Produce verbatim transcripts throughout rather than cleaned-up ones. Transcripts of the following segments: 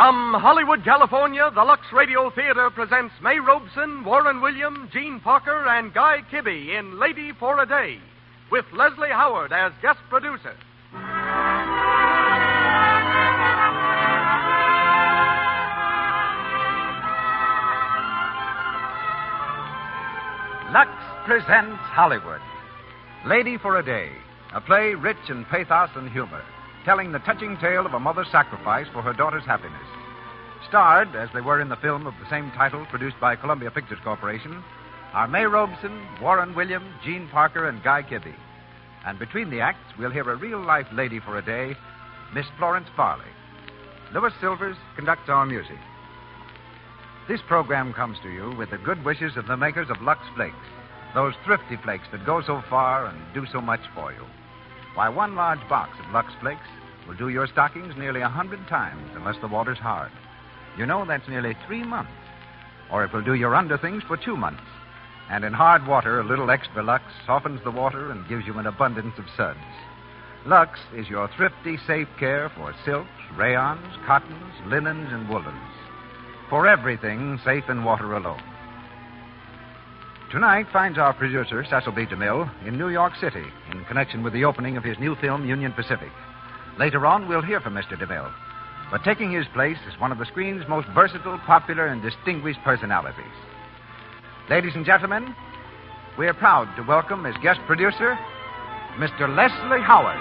From Hollywood, California, the Lux Radio Theater presents May Robeson, Warren William, Gene Parker, and Guy Kibbe in Lady for a Day, with Leslie Howard as guest producer. Lux presents Hollywood. Lady for a Day, a play rich in pathos and humor, telling the touching tale of a mother's sacrifice for her daughter's happiness. Starred, as they were in the film of the same title produced by Columbia Pictures Corporation, are May Robeson, Warren William, Gene Parker, and Guy Kibbe. And between the acts, we'll hear a real-life lady for a day, Miss Florence Farley. Louis Silvers conducts our music. This program comes to you with the good wishes of the makers of Lux Flakes, those thrifty flakes that go so far and do so much for you. Why, one large box of Lux Flakes will do your stockings nearly a hundred times unless the water's hard. You know, that's nearly three months. Or it will do your underthings for two months. And in hard water, a little extra Lux softens the water and gives you an abundance of suds. Lux is your thrifty, safe care for silks, rayons, cottons, linens, and woolens. For everything safe in water alone. Tonight finds our producer, Cecil B. DeMille, in New York City in connection with the opening of his new film, Union Pacific. Later on, we'll hear from Mister DeMille. But taking his place is one of the screen's most versatile, popular, and distinguished personalities. Ladies and gentlemen, we are proud to welcome as guest producer, Mister Leslie Howard.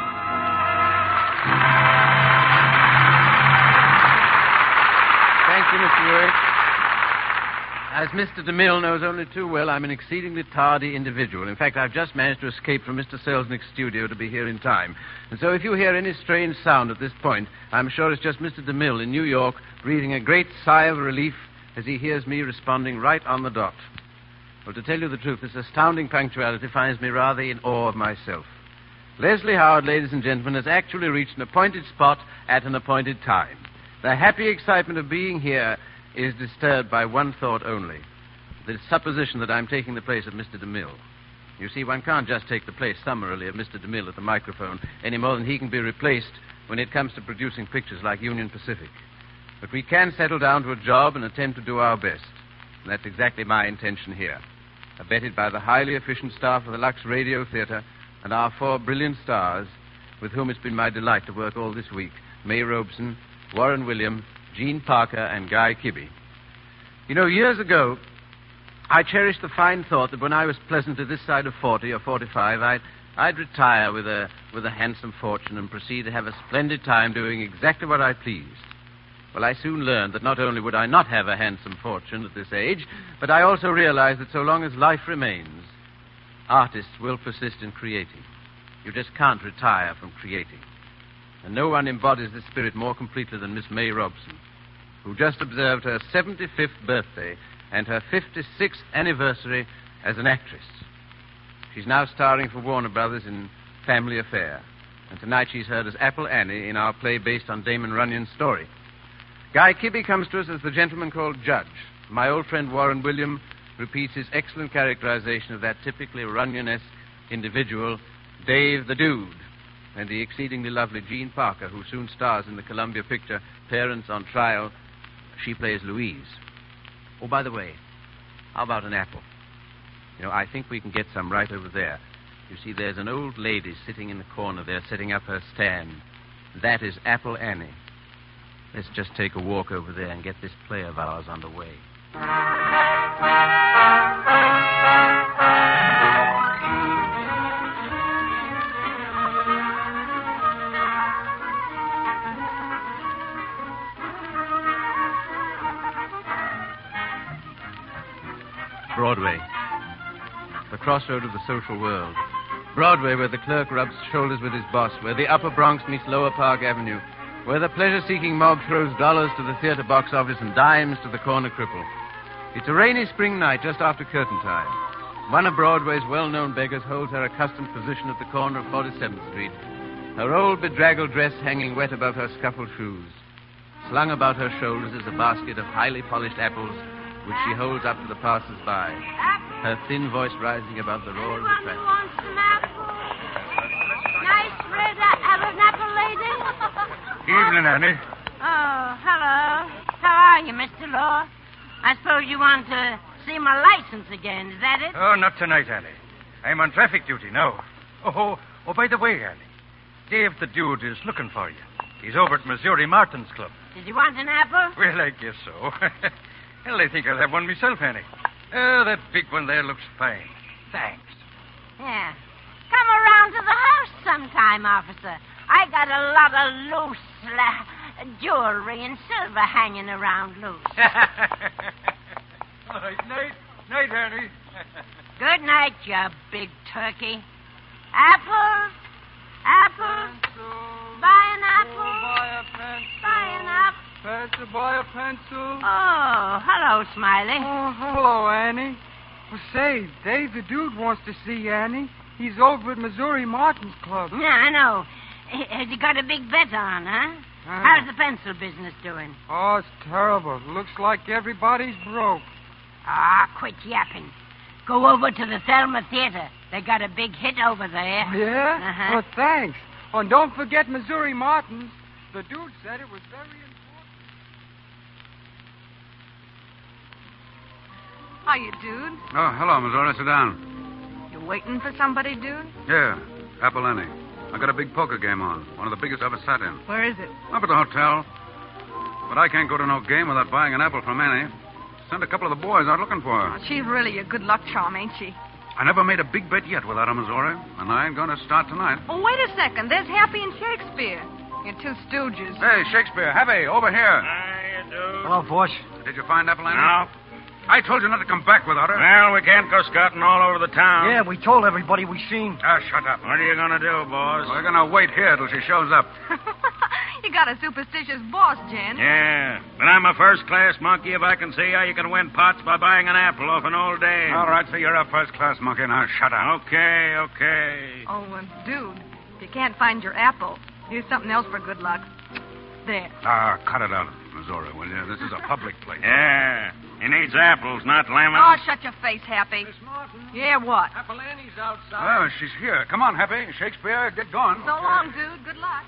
Thank you, Mister Ewing. As Mister DeMille knows only too well, I'm an exceedingly tardy individual. In fact, I've just managed to escape from Mister Selznick's studio to be here in time. And so if you hear any strange sound at this point, I'm sure it's just Mister DeMille in New York breathing a great sigh of relief as he hears me responding right on the dot. Well, to tell you the truth, this astounding punctuality finds me rather in awe of myself. Leslie Howard, ladies and gentlemen, has actually reached an appointed spot at an appointed time. The happy excitement of being here is disturbed by one thought only, the supposition that I'm taking the place of Mister DeMille. You see, one can't just take the place summarily of Mister DeMille at the microphone any more than he can be replaced when it comes to producing pictures like Union Pacific. But we can settle down to a job and attempt to do our best. And that's exactly my intention here. Abetted by the highly efficient staff of the Lux Radio Theater and our four brilliant stars, with whom it's been my delight to work all this week, May Robeson, Warren William, Gene Parker, and Guy Kibbe. You know, years ago, I cherished the fine thought that when I was pleasantly this side of forty or forty-five, I'd, I'd retire with a, with a handsome fortune and proceed to have a splendid time doing exactly what I pleased. Well, I soon learned that not only would I not have a handsome fortune at this age, but I also realized that so long as life remains, artists will persist in creating. You just can't retire from creating. And no one embodies this spirit more completely than Miss May Robeson, who just observed her seventy-fifth birthday and her fifty-sixth anniversary as an actress. She's now starring for Warner Brothers in Family Affair, and tonight she's heard as Apple Annie in our play based on Damon Runyon's story. Guy Kibbe comes to us as the gentleman called Judge. My old friend Warren William repeats his excellent characterization of that typically Runyon-esque individual, Dave the Dude, and the exceedingly lovely Gene Parker, who soon stars in the Columbia picture Parents on Trial. She plays Louise. Oh, by the way, how about an apple? You know, I think we can get some right over there. You see, there's an old lady sitting in the corner there setting up her stand. That is Apple Annie. Let's just take a walk over there and get this play of ours underway. Broadway, the crossroad of the social world. Broadway, where the clerk rubs shoulders with his boss, where the Upper Bronx meets Lower Park Avenue, where the pleasure-seeking mob throws dollars to the theater box office and dimes to the corner cripple. It's a rainy spring night just after curtain time. One of Broadway's well-known beggars holds her accustomed position at the corner of forty-seventh Street, her old bedraggled dress hanging wet above her scuffled shoes. Slung about her shoulders is a basket of highly polished apples, which she holds up to the passers-by, her thin voice rising above the roar of the traffic. Want some apples? Nice red apple, apple lady? Evening, Annie. Oh, hello. are you, Mister Law? I suppose you want to see my license again. Is that it? Oh, not tonight, Annie. I'm on traffic duty now. Oh, oh, by the way, Annie, Dave the Dude is looking for you. He's over at Missouri Martin's Club. Did you want an apple? Well, I guess so. Well, I think I'll have one myself, Annie. Oh, that big one there looks fine. Thanks. Yeah. Come around to the house sometime, officer. I got a lot of loose la- jewelry and silver hanging around loose. All right, night. Night, Annie. Good night, you big turkey. Apple? Apple? Buy an apple? Buy a pencil. Buy an apple? Pencil, buy a pencil. Oh, hello, Smiley. Oh, hello, Annie. Well, say, Dave the Dude wants to see Annie. He's over at Missouri Martin's Club. Yeah, I know. H- Has he got a big bet on, huh? Ah. How's the pencil business doing? Oh, it's terrible. Looks like everybody's broke. Ah, quit yapping. Go over to the Thelma Theater. They got a big hit over there. Oh, yeah? Uh-huh. Well, thanks. Oh, and don't forget Missouri Martin's. The dude said it was very important. Hiya, dude. Oh, hello, Missouri. Sit down. You waiting for somebody, dude? Yeah, Apple Annie. I got a big poker game on. One of the biggest I ever sat in. Where is it? Up at the hotel. But I can't go to no game without buying an apple from Annie. Sent a couple of the boys out looking for her. She's really a good luck charm, ain't she? I never made a big bet yet without her, Missouri, and I ain't going to start tonight. Oh, wait a second. There's Happy and Shakespeare. Your two stooges. Hey, Shakespeare, Happy, over here. Hiya, dude. Hello, boss. Did you find Apple Annie? No. I told you not to come back without her. Well, we can't go scouting all over the town. Yeah, we told everybody we seen. Ah, shut up. What are you going to do, boss? We're going to wait here till she shows up. You got a superstitious boss, Jen. Yeah, but I'm a first-class monkey if I can see how you can win pots by buying an apple off an old dame. All right, so you're a first-class monkey. Now shut up. Okay, okay. Oh, uh, dude, if you can't find your apple, here's something else for good luck. There. Ah, cut it out, Missouri, will you? This is a public place. Yeah, he needs apples, not lemons. Oh, shut your face, Happy. Miss Martin, Yeah, what? Apple Annie's outside. Oh, she's here. Come on, Happy. Shakespeare, get going. So long, dude. Good luck.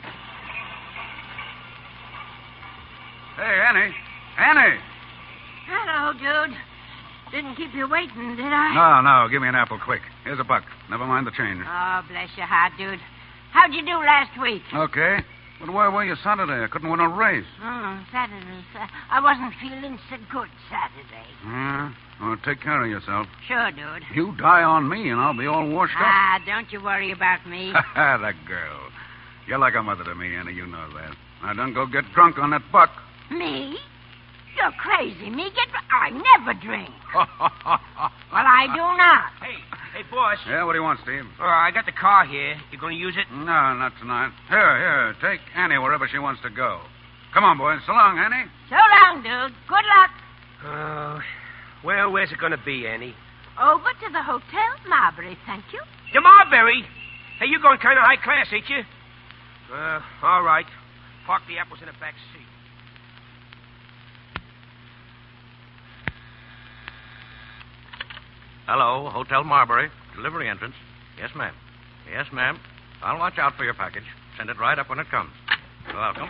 Hey, Annie. Annie. Hello, dude. Didn't keep you waiting, did I? No, no, give me an apple quick. Here's a buck. Never mind the change. Oh, bless your heart, dude. How'd you do last week? Okay. But where were you Saturday? I couldn't win a race. Oh, Saturday. Sa- I wasn't feeling so good Saturday. Yeah? Well, take care of yourself. Sure, dude. You die on me, and I'll be all washed up. Ah, don't you worry about me. That girl. You're like a mother to me, Annie. You know that. Now, don't go get drunk on that buck. Me? You're crazy. Me get... I never drink. Well, I do not. Hey, hey, boss. Yeah, what do you want, Steve? Uh, I got the car here. You going to use it? No, not tonight. Here, here. Take Annie wherever she wants to go. Come on, boys. So long, Annie. So long, dude. Good luck. Uh, well, where's it going to be, Annie? Over to the Hotel Marbury, thank you. The Marbury? Hey, you're going kind of high class, ain't you? Uh, all right. Park the apples in the back seat. Hello, Hotel Marbury. Delivery entrance. Yes, ma'am. Yes, ma'am. I'll watch out for your package. Send it right up when it comes. You're welcome.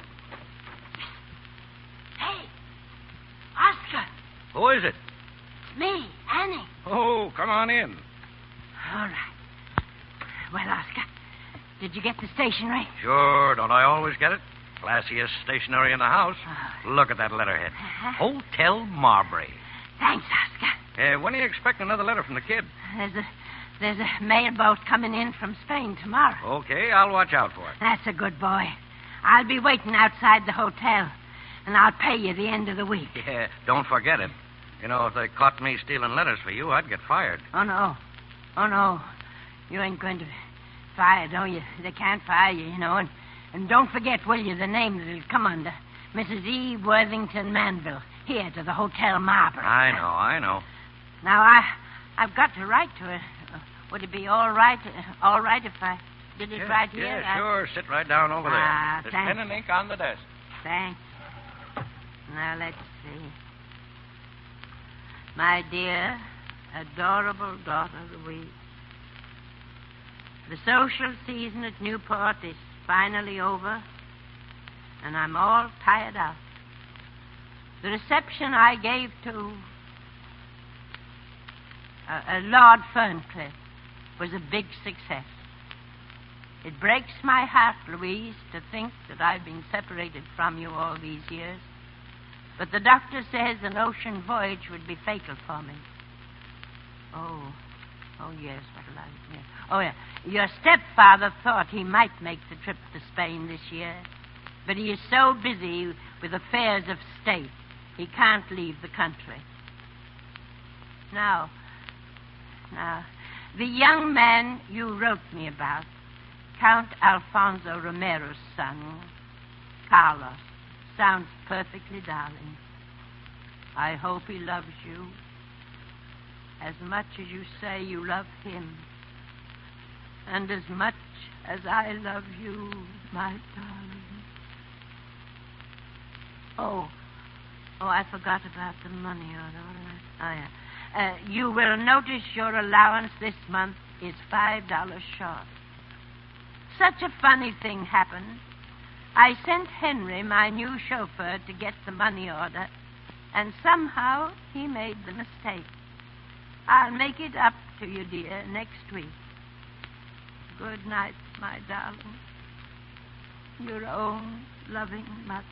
Hey, Oscar. Who is it? It's me, Annie. Oh, come on in. All right. Well, Oscar, did you get the stationery? Sure, don't I always get it? Classiest stationery in the house. Look at that letterhead. Uh-huh. Hotel Marbury. Thanks, Oscar. Uh, when do you expect another letter from the kid? There's a there's a mailboat coming in from Spain tomorrow. Okay, I'll watch out for it. That's a good boy. I'll be waiting outside the hotel, and I'll pay you the end of the week. Yeah, don't forget it. You know, if they caught me stealing letters for you, I'd get fired. Oh, no. Oh, no. You ain't going to be fired, oh, you? They can't fire you, you know. And, and don't forget, will you, the name that it'll come under. Missus E. Worthington Manville, here to the Hotel Marbury. I know, I know. Now, I, I've got to write to her. Uh, would it be all right, uh, all right if I did it yeah, right here? Yeah, I- sure. Sit right down over there. Ah, There's thanks. pen and ink on the desk. Thanks. Now, let's see. My dear, adorable daughter Louise, the social season at Newport is finally over, and I'm all tired out. The reception I gave to uh, uh, Lord Ferncliff was a big success. It breaks my heart, Louise, to think that I've been separated from you all these years. But the doctor says an ocean voyage would be fatal for me. Oh, oh, yes, what'll I... Yes. Oh, yeah. Your stepfather thought he might make the trip to Spain this year, but he is so busy with affairs of state, he can't leave the country. Now, now, the young man you wrote me about, Count Alfonso Romero's son, Carlos, sounds perfectly darling. I hope he loves you as much as you say you love him, and as much as I love you, my darling. Oh, oh, I forgot about the money order. Oh, yeah. Uh, you will notice your allowance this month is five dollars short. Such a funny thing happened. I sent Henry, my new chauffeur, to get the money order, and somehow he made the mistake. I'll make it up to you, dear, next week. Good night, my darling. Your own loving mother.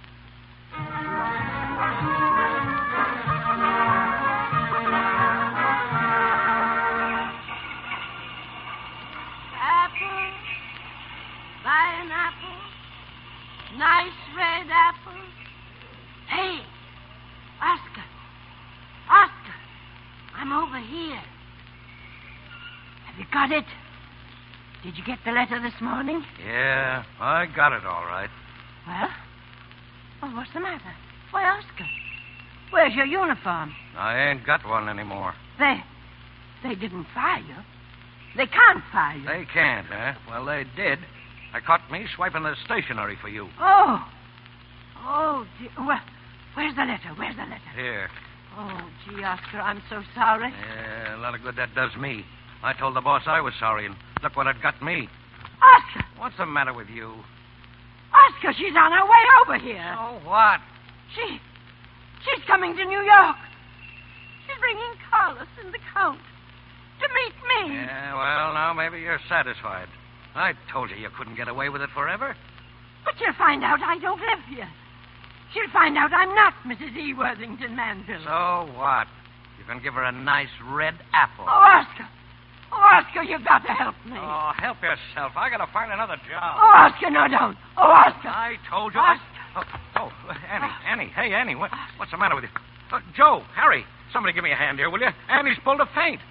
Apple. Buy an apple. Nice red apple. Hey, Oscar. Oscar. I'm over here. Have you got it? Did you get the letter this morning? Yeah, I got it all right. Well? Well, what's the matter? Why, Oscar, where's your uniform? I ain't got one anymore. They... they didn't fire you. They can't fire you. They can't, huh? Well, they did. They caught me swiping the stationery for you. Oh. Oh, dear. Well, where's the letter? Where's the letter? Here. Oh, gee, Oscar, I'm so sorry. Yeah, a lot of good that does me. I told the boss I was sorry, and look what it got me. Oscar! What's the matter with you? Oscar, she's on her way over here. Oh, what? She... she's coming to New York. She's bringing Carlos and the Count to meet me. Yeah, well, now maybe you're satisfied. I told you you couldn't get away with it forever. But she'll find out I don't live here. She'll find out I'm not Missus E. Worthington Manville. So what? You can give her a nice red apple. Oh, Oscar. Oh, Oscar, you've got to help me. Oh, help yourself. I gotta find another job. Oh, Oscar, no, don't. Oh, Oscar. I told you. Oscar. I... Oh, oh, Annie, Annie. Hey, Annie, what, what's the matter with you? Uh, Joe, Harry, somebody give me a hand here, will you? Annie's pulled a faint.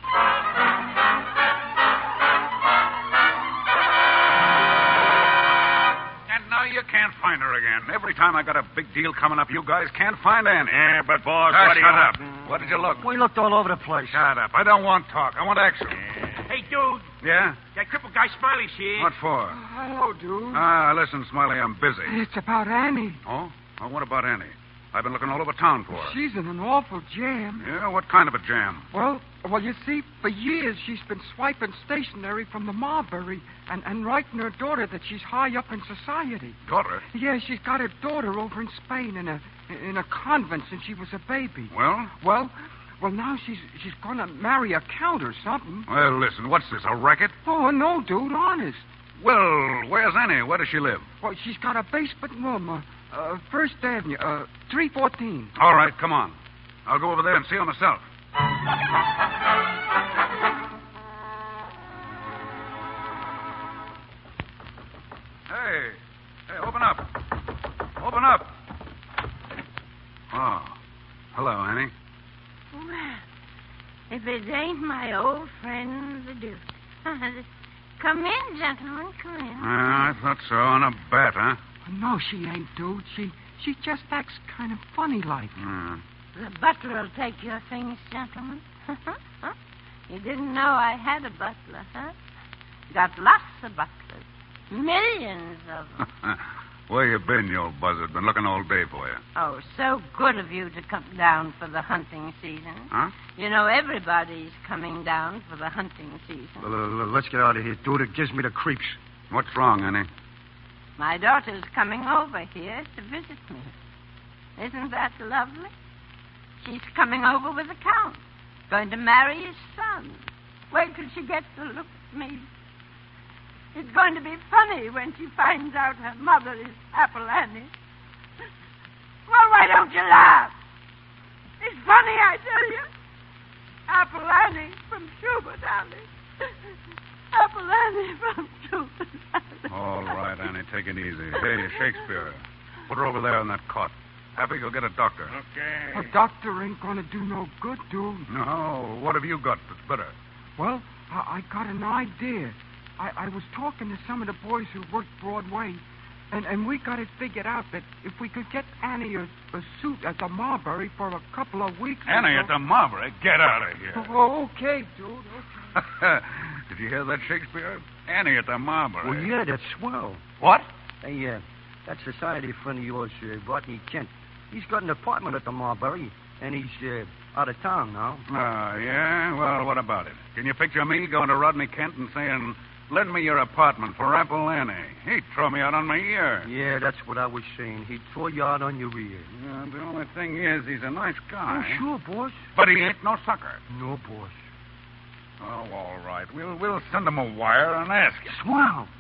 Now you can't find her again. Every time I got a big deal coming up, you guys can't find Annie. Yeah, but, boss, Ah, what do shut you... up. What did you look? We looked all over the place. Shut up. I don't want talk. I want action. Hey, dude, Yeah? that crippled guy Smiley's here. What for? Hello, dude. Ah, listen, Smiley, I'm busy. It's about Annie. Oh? Well, what about Annie? I've been looking all over town for her. She's in an awful jam. Yeah, what kind of a jam? Well, well, you see, for years she's been swiping stationery from the Marbury and, and writing her daughter that she's high up in society. Daughter? Yeah, she's got her daughter over in Spain in a in a convent since she was a baby. Well? Well, well, now she's she's gonna marry a count or something. Well, listen, what's this, a racket? Oh no, dude, honest. Well, where's Annie? Where does she live? Well, she's got a basement room, uh, uh, First Avenue, uh, three fourteen. All right, come on. I'll go over there and see her myself. Hey, hey, open up. Open up. Oh, hello, Annie. Well, if it ain't my old friend, the Duke. Come in, gentlemen, come in. Uh, I thought so. On a bet, huh? No, she ain't, dude. She she just acts kind of funny like. Hmm. The butler will take your things, gentlemen. You didn't know I had a butler, huh? Got lots of butlers. Millions of them. Where you been, you old buzzard? Been looking all day for you. Oh, so good of you to come down for the hunting season. Huh? You know, everybody's coming down for the hunting season. L- l- l- let's get out of here, dude. It gives me the creeps. What's wrong, Annie? My daughter's coming over here to visit me. Isn't that lovely? She's coming over with the Count. Going to marry his son. Wait till she gets a look at me. It's going to be funny when she finds out her mother is Apple Annie. Well, why don't you laugh? It's funny, I tell you. Apple Annie from Schubert Alley. Apple Annie from Schubert Alley. All right, Annie, take it easy. Hey, Shakespeare, put her over there in that cot. Happy, go get a doctor. A doctor ain't gonna do no good, dude. No, what have you got that's better? Well, I, I got an idea. I, I was talking to some of the boys who work Broadway, and, and we got it figured out that if we could get Annie a, a suit at the Marbury for a couple of weeks... Annie at the Marbury? Get out of here. Oh, okay, dude, okay. Did you hear that, Shakespeare? Annie at the Marbury. Well, yeah, that's swell. What? Hey, uh, that society friend of yours, uh, Rodney Kent, he's got an apartment at the Marbury, and he's uh, out of town now. Oh, yeah? Well, what about it? Can you picture me going to Rodney Kent and saying, lend me your apartment for Apple Annie? He'd throw me out on my ear. Yeah, that's what I was saying. He'd throw you out on your ear. Yeah, the only thing is, he's a nice guy. Oh, sure, boss. But he ain't no sucker. No, boss. Oh, all right. We'll, we'll send him a wire and ask him. Swell.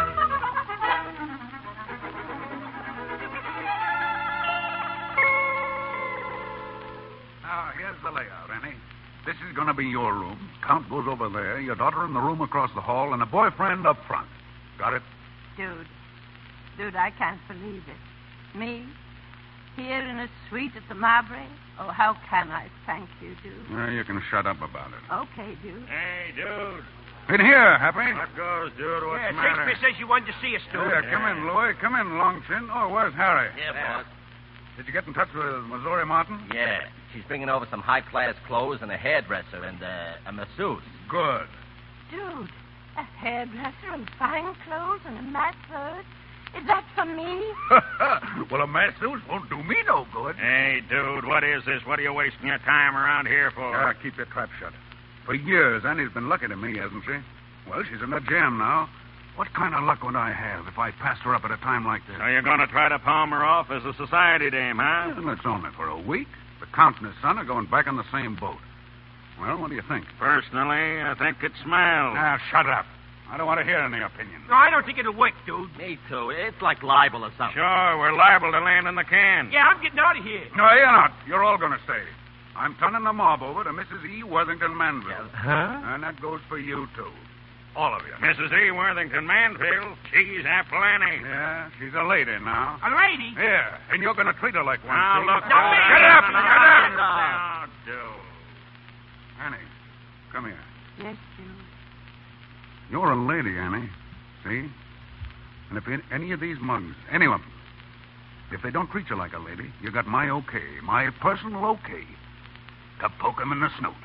Now, here's the layout, Annie. This is going to be your room. Count goes over there, your daughter in the room across the hall, and a boyfriend up front. Got it? Dude. Dude, I can't believe it. Me? Here in a suite at the Marbury? Oh, how can I thank you, dude? Uh, you can shut up about it. Okay, dude. Hey, dude. In here, Happy. What goes, dude? What's yeah, the matter? Shakespeare says you wanted to see us, dude. Yeah, come in, Louie. Come in, Longchin. Oh, where's Harry? Yeah, boss. Did you get in touch with Missouri Martin? Yeah. She's bringing over some high-class clothes and a hairdresser and uh, a masseuse. Good. Dude, a hairdresser and fine clothes and a masseuse? Is that for me? Well, a masseuse won't do me no good. Hey, dude, what is this? What are you wasting your time around here for? Ah, keep your trap shut. For years, Annie's been lucky to me, hasn't she? Well, she's in the jam now. What kind of luck would I have if I passed her up at a time like this? So you're going to try to palm her off as a society dame, huh? Well, it's only for a week. The Count and his son are going back on the same boat. Well, what do you think? Personally, I think it smells. Now, shut up. I don't want to hear any opinion. No, I don't think it'll work, dude. Me too. It's like libel or something. Sure, we're liable to land in the can. Yeah, I'm getting out of here. No, you're not. You're all going to stay. I'm turning the mob over to Missus E. Worthington Manville. Huh? And that goes for you, too. All of you. Missus E. Worthington Manfield, she's Apple Annie. Yeah, she's a lady now. A lady? Yeah, and you're going to treat her like one. Now, see? look. No, uh, Get up! no, no, Get up! no, no, dude. Annie, come here. Yes, dude. You're a lady, Annie. See? And if any of these mugs, any of them, if they don't treat you like a lady, you got my okay, my personal okay, to poke them in the snoot.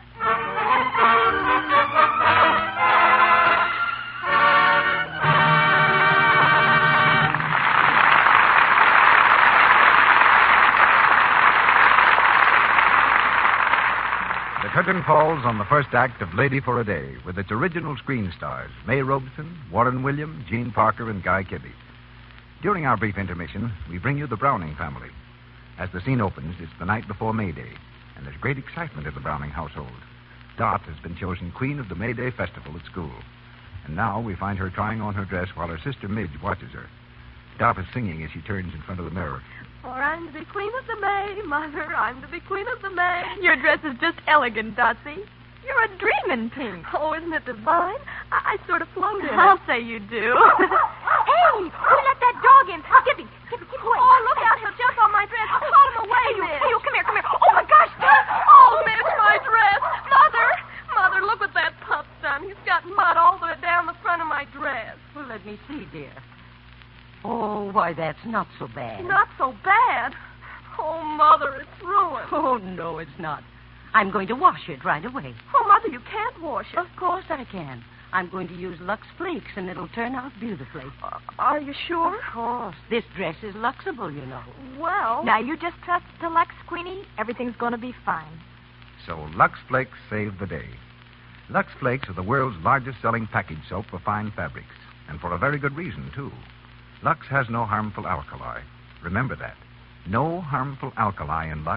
The curtain falls on the first act of Lady for a Day with its original screen stars, May Robeson, Warren William, Gene Parker, and Guy Kibbe. During our brief intermission, we bring you the Browning family. As the scene opens, it's the night before May Day, and there's great excitement in the Browning household. Dot has been chosen queen of the May Day festival at school, and now we find her trying on her dress while her sister Midge watches her. Dot is singing as she turns in front of the mirror. For I'm to be queen of the May, Mother, I'm to be queen of the May. Your dress is just elegant, Dotsy. You're a dreamin' pink. Oh, isn't it divine? I, I sort of float in I'll say you do. Hey, who let that dog in? Give him. Give him, keep away. Oh, look out. He'll jump on my dress. Call him away, Hey, you, Miss. hey, you, come here, come here. Oh, my gosh, Dot. Oh, Miss, my dress. Mother, Mother, look what that pup's done. He's got mud all the way down the front of my dress. Well, let me see, dear. Oh, why, that's not so bad. Not so bad. Oh, Mother, it's ruined. Oh, no, it's not. I'm going to wash it right away. Oh, Mother, you can't wash it. Of course I can. I'm going to use Lux Flakes, and it'll turn out beautifully. Uh, are you sure? Of course. This dress is Luxable, you know. Well... Now, you just trust to Lux, Queenie. Everything's going to be fine. So Lux Flakes saved the day. Lux Flakes are the world's largest selling package soap for fine fabrics, and for a very good reason, too. Lux has no harmful alkali. Remember that. No harmful alkali in Lux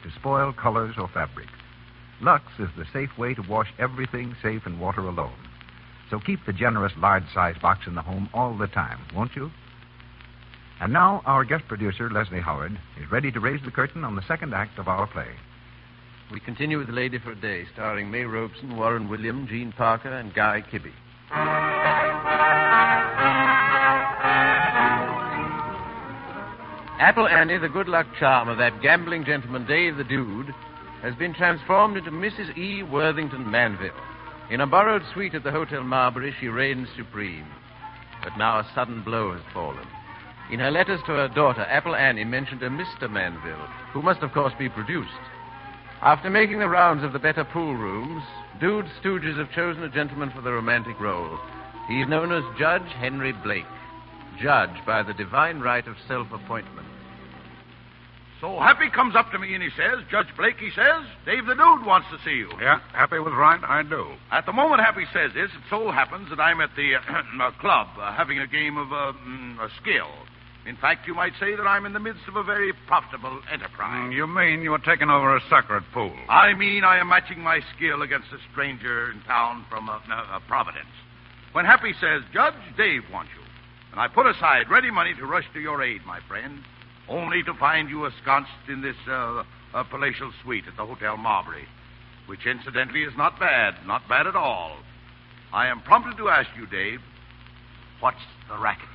to spoil colors or fabric. Lux is the safe way to wash everything safe in water alone. So keep the generous large-size box in the home all the time, won't you? And now our guest producer, Leslie Howard, is ready to raise the curtain on the second act of our play. We continue with Lady for a Day, starring May Robeson, Warren William, Gene Parker, and Guy Kibbe. Apple Annie, the good-luck charm of that gambling gentleman, Dave the Dude, has been transformed into Missus E. Worthington Manville. In a borrowed suite at the Hotel Marbury, she reigns supreme. But now a sudden blow has fallen. In her letters to her daughter, Apple Annie mentioned a Mister Manville, who must, of course, be produced. After making the rounds of the better pool rooms, Dude's stooges have chosen a gentleman for the romantic role. He's known as Judge Henry Blake, judge by the divine right of self-appointment. So Happy comes up to me and he says, Judge Blake, he says, Dave the Dude wants to see you. Yeah, Happy was right. I do. At the moment Happy says this, it so happens that I'm at the uh, club uh, having a game of uh, mm, a skill. In fact, you might say that I'm in the midst of a very profitable enterprise. Mm, you mean you're taking over a sucker at pool? I mean I am matching my skill against a stranger in town from uh, uh, Providence. When Happy says, Judge, Dave wants you. And I put aside ready money to rush to your aid, my friend, only to find you ensconced in this uh, uh, palatial suite at the Hotel Marbury, which incidentally is not bad, not bad at all. I am prompted to ask you, Dave, what's the racket?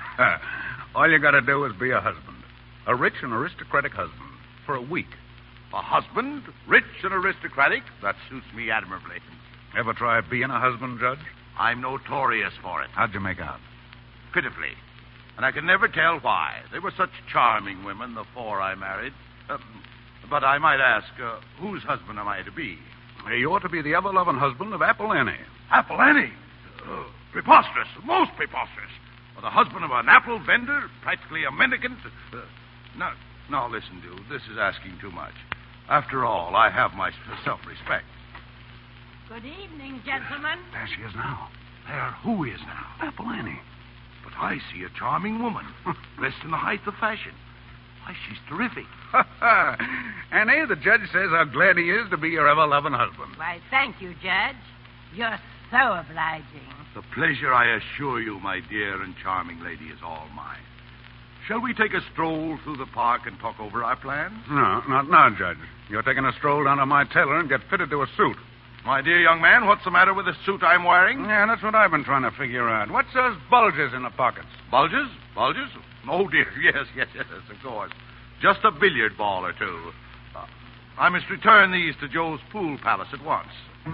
All you got to do is be a husband. A rich and aristocratic husband. For a week. A husband? Rich and aristocratic? That suits me admirably. Ever try being a husband, Judge? I'm notorious for it. How'd you make out? Pitifully. And I can never tell why. They were such charming women, the four I married. Uh, but I might ask, uh, whose husband am I to be? You ought to be the ever-loving husband of Apple Annie. Apple Annie? Uh, preposterous. Most preposterous. Or the husband of an apple vendor, practically a mendicant. Uh, now, now, listen, dude, this is asking too much. After all, I have my self-respect. Good evening, gentlemen. There she is now. There, who is now? Apple Annie. But I see a charming woman, dressed in the height of fashion. Why, she's terrific. Annie, the judge says how glad he is to be your ever-loving husband. Why, thank you, Judge. You're so obliging. The pleasure, I assure you, my dear and charming lady, is all mine. Shall we take a stroll through the park and talk over our plans? No, not now, Judge. You're taking a stroll down to my tailor and get fitted to a suit. My dear young man, what's the matter with the suit I'm wearing? Yeah, that's what I've been trying to figure out. What's those bulges in the pockets? Bulges? Bulges? Oh, dear, yes, yes, yes, of course. Just a billiard ball or two. Uh, I must return these to Joe's pool palace at once.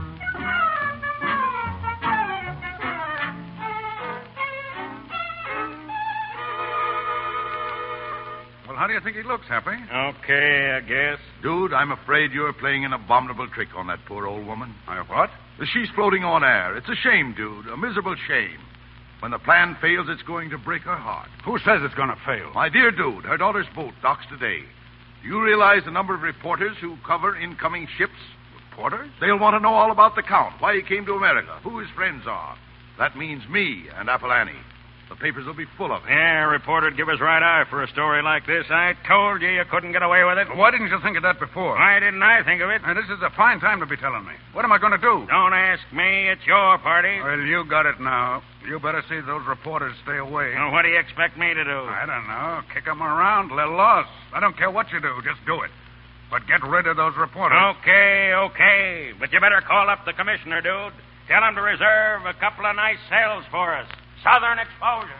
Well, how do you think he looks, Happy? Okay, I guess. Dude, I'm afraid you're playing an abominable trick on that poor old woman. I what? She's floating on air. It's a shame, dude. A miserable shame. When the plan fails, it's going to break her heart. Who says it's going to fail? My dear dude, her daughter's boat docks today. Do you realize the number of reporters who cover incoming ships? Reporters? They'll want to know all about the Count, why he came to America, who his friends are. That means me and Apple Annie. The papers will be full of it. Yeah, reporter'd give us right eye for a story like this. I told you you couldn't get away with it. Why didn't you think of that before? Why didn't I think of it? Now, this is a fine time to be telling me. What am I going to do? Don't ask me. It's your party. Well, you got it now. You better see those reporters stay away. Well, what do you expect me to do? I don't know. Kick them around, let loose. I don't care what you do. Just do it. But get rid of those reporters. Okay, okay. But you better call up the commissioner, dude. Tell him to reserve a couple of nice sails for us. Southern exposure.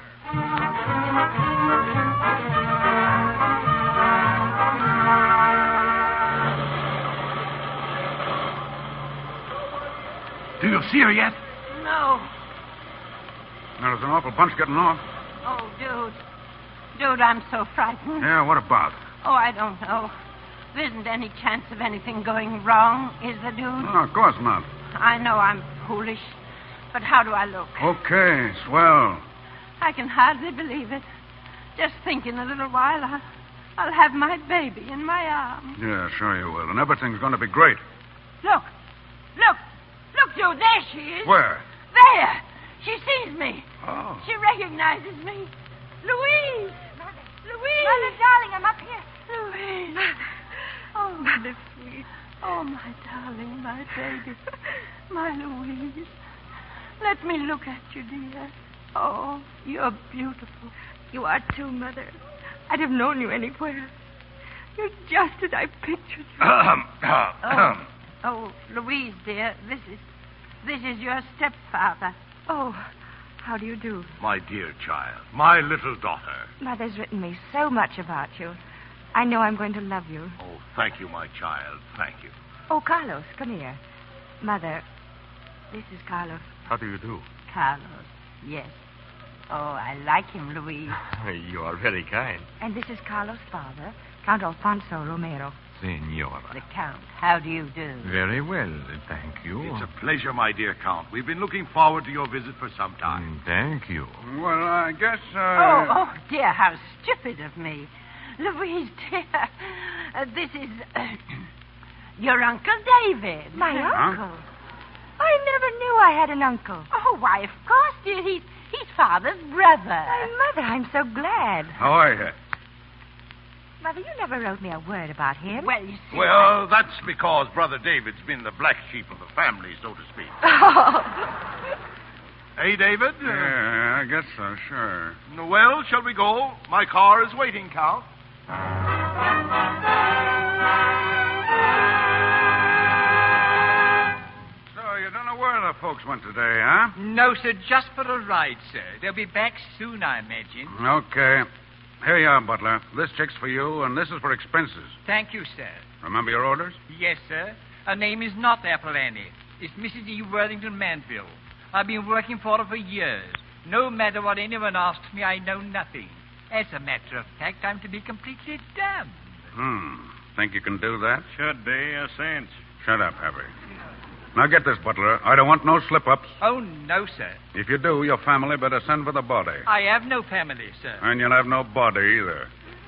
Do you see her yet? No. There's an awful bunch getting off. Oh, dude. Dude, I'm so frightened. Yeah, what about? Oh, I don't know. There isn't any chance of anything going wrong, is there, dude? Oh, of course not. I know I'm foolish, but how do I look? Okay, swell. I can hardly believe it. Just think in a little while I'll, I'll have my baby in my arms. Yeah, sure you will. And everything's going to be great. Look. Look. Look, dude. There she is. Where? There. She sees me. Oh. She recognizes me. Louise. Mother. Louise. Mother, darling, I'm up here. Louise. Oh, Mother, dear baby. My Louise. Let me look at you, dear. Oh, you're beautiful. You are too, Mother. I'd have known you anywhere. You're just as I pictured you. oh, oh, Louise, dear, this is this is your stepfather. Oh, how do you do? My dear child, my little daughter. Mother's written me so much about you. I know I'm going to love you. Oh, thank you, my child. Thank you. Oh, Carlos, come here. Mother, this is Carlos. How do you do? Carlos, yes. Oh, I like him, Louise. You are very kind. And this is Carlos' father, Count Alfonso Romero. Senora. The Count, how do you do? Very well, thank you. It's a pleasure, my dear Count. We've been looking forward to your visit for some time. Mm, thank you. Well, I guess, uh... Oh, oh, dear, how stupid of me. Louise, dear, uh, this is uh, your Uncle David. My Huh? uncle? I never knew I had an uncle. Oh, why, of course, dear. He's, he's Father's brother. My mother, I'm so glad. How are you? Mother, you never wrote me a word about him. Well, you see... Well, that's because Brother David's been the black sheep of the family, so to speak. Hey, David? Yeah, I guess so, sure. Well, shall we go? My car is waiting, Count. So, you don't know where the folks went today, huh? No, sir, just for a ride, sir. They'll be back soon, I imagine. Okay. Here you are, Butler. This check's for you, and this is for expenses. Thank you, sir. Remember your orders? Yes, sir. Her name is not Apple Annie. It's Missus E. Worthington Manville. I've been working for her for years. No matter what anyone asks me, I know nothing. As a matter of fact, I'm to be completely damned. Hmm. Think you can do that? Should be a cinch. Shut up, Harry. Now get this, Butler. I don't want no slip-ups. Oh, no, sir. If you do, your family better send for the body. I have no family, sir. And you'll have no body either.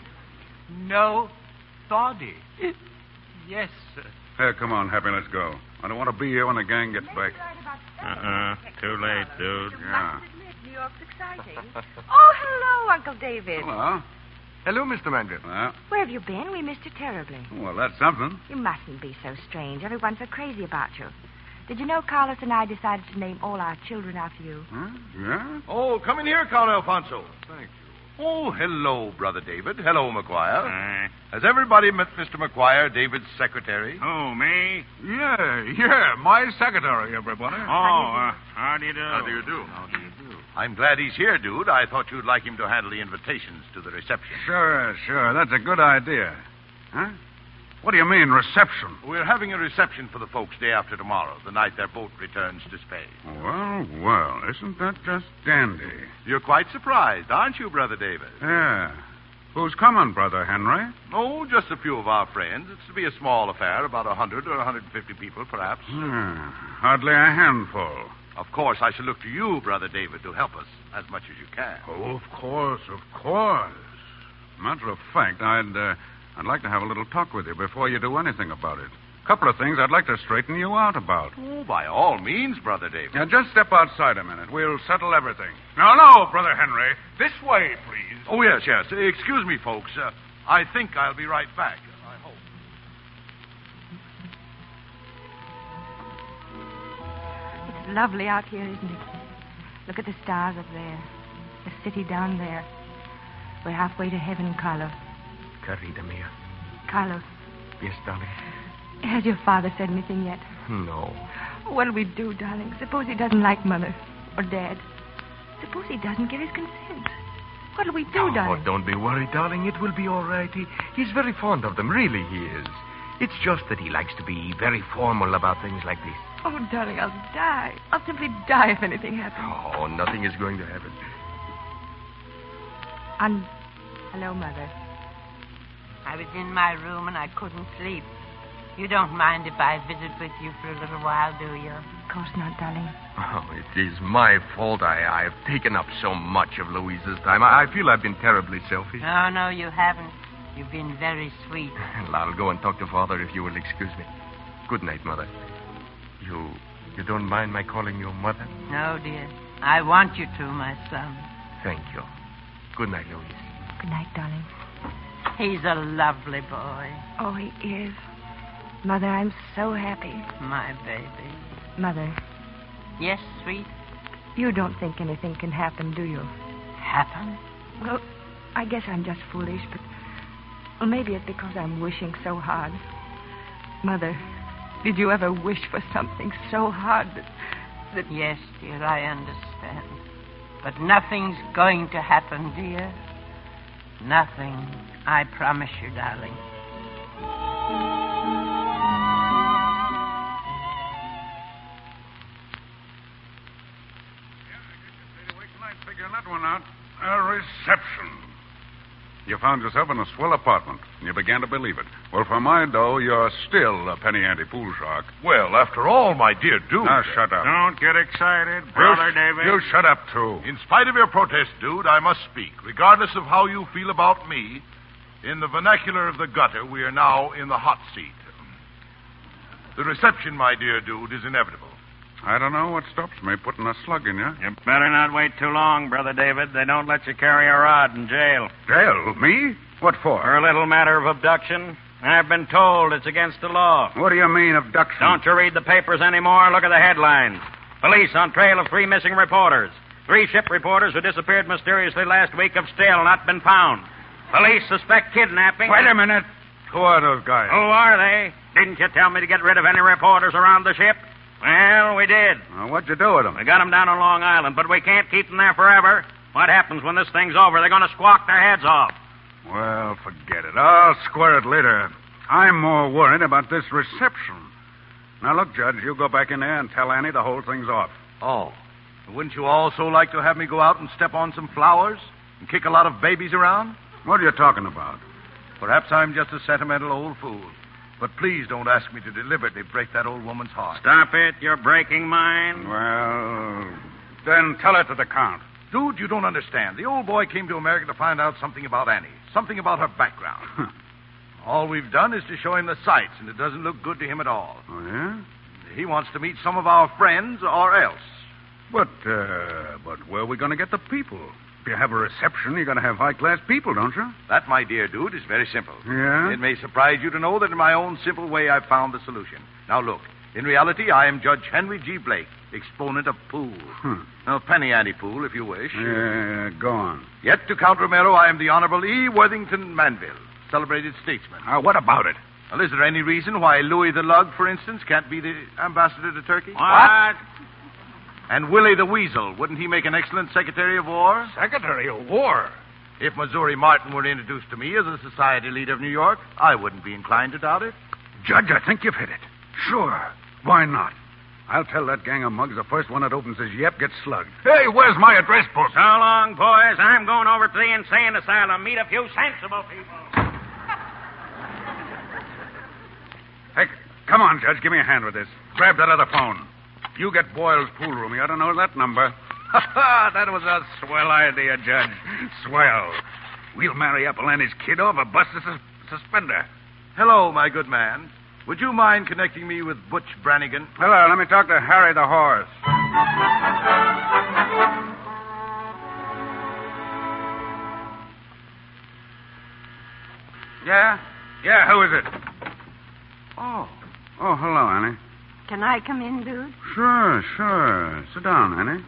No body. Yes, sir. Here, come on, Happy, let's go. I don't want to be here when the gang gets back. Uh-uh. Too late, dude. Yeah. New York's exciting. Oh, hello, Uncle David. Hello. Hello, Mister Manville. Well, Where have you been? We missed you terribly. well, that's something. You mustn't be so strange. Everyone's so crazy about you. Did you know Carlos and I decided to name all our children after you? Huh? Yeah? Oh, come in here, Count Alfonso. Thank you. Oh, hello, Brother David. Hello, McGuire. Uh, Has everybody met Mister McGuire, David's secretary? oh, me? Yeah, yeah, my secretary, everybody. Oh, uh, how do you do? How do you do? How do you do? I'm glad he's here, dude. I thought you'd like him to handle the invitations to the reception. Sure, sure. That's a good idea. Huh? What do you mean, reception? We're having a reception for the folks day after tomorrow, the night their boat returns to Spain. Well, well, isn't that just dandy? You're quite surprised, aren't you, Brother David? Yeah. Who's coming, Brother Henry? Oh, just a few of our friends. It's to be a small affair, about a hundred or a hundred and fifty people, perhaps. Hmm, hardly a handful. Of course, I shall look to you, Brother David, to help us as much as you can. Oh, of course, of course. Matter of fact, I'd, uh, I'd like to have a little talk with you before you do anything about it. A couple of things I'd like to straighten you out about. Oh, by all means, Brother David. Now, just step outside a minute. We'll settle everything. No, no, Brother Henry. This way, please. Oh, yes, yes. Excuse me, folks. Uh, I think I'll be right back. I hope. It's lovely out here, isn't it? Look at the stars up there. The city down there. We're halfway to heaven, Carlos. Querida mia. Carlos, Yes, darling. has your father said anything yet? No. What'll we do, darling? Suppose he doesn't like Mother or Dad. Suppose he doesn't give his consent. What'll we do, Oh, darling? don't be worried, darling. It will be all right. He, he's very fond of them. Really, he is. It's just that he likes to be very formal about things like this. Oh, darling, I'll die. I'll simply die if anything happens. Oh, nothing is going to happen. Un- Hello, Mother. I was in my room and I couldn't sleep. You don't mind if I visit with you for a little while, do you? Of course not, darling. Oh, it is my fault. I, I've taken up so much of Louisa's time. I, I feel I've been terribly selfish. No, no, you haven't. You've been very sweet. Well, I'll go and talk to Father if you will excuse me. Good night, Mother. You you don't mind my calling you Mother? No, dear. I want you to, my son. Thank you. Good night, Louise. Good night, darling. He's a lovely boy. Oh, he is. Mother, I'm so happy. My baby. Mother, Yes, sweet? you don't think anything can happen, do you? Happen? Well, I guess I'm just foolish, but well, maybe it's because I'm wishing so hard. Mother, did you ever wish for something so hard that... that... Yes, dear, I understand. But nothing's going to happen, dear. Nothing. I promise you, darling. Figure that one out. A reception. You found yourself in a swell apartment, and you began to believe it. Well, for my dough, you're still a penny ante pool shark. Well, after all, my dear dude. Now, shut up. Don't get excited, Brother David. You shut up, too. In spite of your protest, dude, I must speak. Regardless of how you feel about me, in the vernacular of the gutter, we are now in the hot seat. The reception, my dear dude, is inevitable. I don't know what stops me putting a slug in you. You better not wait too long, Brother David. They don't let you carry a rod in jail. Jail? Me? What for? For a little matter of abduction. I've been told it's against the law. What do you mean, abduction? Don't you read the papers anymore? Look at the headlines. Police on trail of three missing reporters. Three ship reporters who disappeared mysteriously last week have still not been found. Police suspect kidnapping. Wait a minute. Who are those guys? Who are they? Didn't you tell me to get rid of any reporters around the ship? Well, we did. Well, what'd you do with them? We got them down on Long Island, but we can't keep them there forever. What happens when this thing's over? They're going to squawk their heads off. Well, forget it. I'll square it later. I'm more worried about this reception. Now, look, Judge, you go back in there and tell Annie the whole thing's off. Oh. Wouldn't you also like to have me go out and step on some flowers and kick a lot of babies around? What are you talking about? Perhaps I'm just a sentimental old fool. But please don't ask me to deliberately break that old woman's heart. Stop it. You're breaking mine. Well, then tell it to the Count. Dude, you don't understand. The old boy came to America to find out something about Annie, something about her background. All we've done is to show him the sights, and it doesn't look good to him at all. Oh, yeah? He wants to meet some of our friends or else. But, uh, but where are we going to get the people? If you have a reception, you're going to have high-class people, don't you? That, my dear dude, is very simple. Yeah? It may surprise you to know that in my own simple way I've found the solution. Now, look. In reality, I am Judge Henry G. Blake, exponent of pool. Hmm. Now, penny ante pool, if you wish. Yeah, go on. Yet to Count Romero, I am the Honorable E. Worthington Manville, celebrated statesman. Uh, what about it? Well, is there any reason why Louis the Lug, for instance, can't be the ambassador to Turkey? What? And Willie the Weasel, wouldn't he make an excellent Secretary of War? Secretary of War? If Missouri Martin were introduced to me as a society leader of New York, I wouldn't be inclined to doubt it. Judge, I think you've hit it. Sure. Why not? I'll tell that gang of mugs the first one that opens his yep gets slugged. Hey, where's my address book? So long, boys. I'm going over to the insane asylum, meet a few sensible people. Hey, come on, Judge. Give me a hand with this. Grab that other phone. You get Boyle's pool room. You ought to know that number. That was a swell idea, Judge. Swell. We'll marry Apollonie's kid off or bust a sus- suspender. Hello, my good man. Would you mind connecting me with Butch Brannigan? Hello, let me talk to Harry the horse. Yeah? Yeah, who is it? Oh. Oh, hello, Annie. Can I come in, dude? Sure, sure. Sit down, Annie.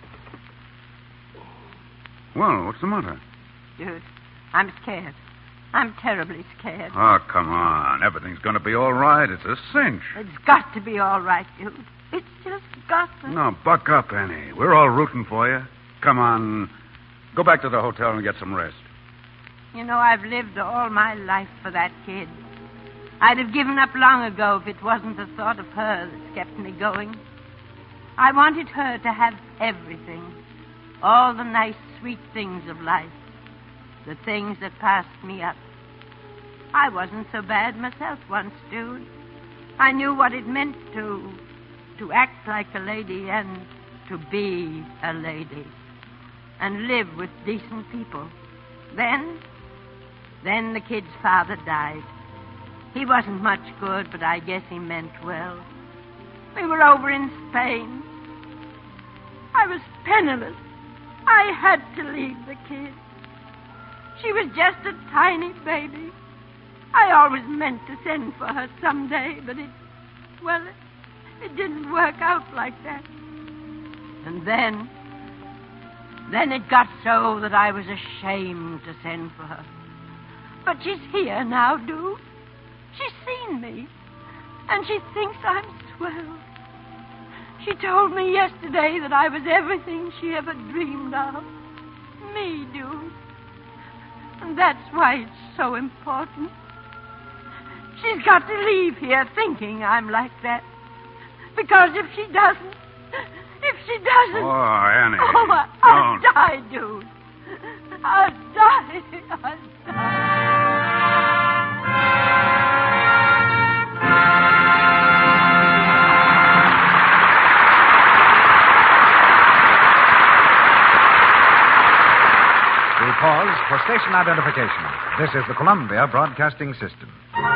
Well, what's the matter? Dude, I'm scared. I'm terribly scared. Oh, come on. Everything's going to be all right. It's a cinch. It's got to be all right, dude. It's just got to. No, buck up, Annie. We're all rooting for you. Come on. Go back to the hotel and get some rest. You know, I've lived all my life for that kid. I'd have given up long ago if it wasn't the thought of her that's kept me going. I wanted her to have everything. All the nice, sweet things of life. The things that passed me up. I wasn't so bad myself once, dude. I knew what it meant to... to act like a lady and to be a lady. And live with decent people. Then... then the kid's father died. He wasn't much good, but I guess he meant well. We were over in Spain. I was penniless. I had to leave the kid. She was just a tiny baby. I always meant to send for her someday, but it, well, it didn't work out like that. And then, then it got so that I was ashamed to send for her. But she's here now, Duke. She's seen me, and she thinks I'm swell. She told me yesterday that I was everything she ever dreamed of. Me, Duke. And that's why it's so important. She's got to leave here thinking I'm like that. Because if she doesn't, if she doesn't... Oh, Annie. Oh, I, I'll die, Dude. I'll die. I'll die. We pause for station identification. This is the Columbia Broadcasting System.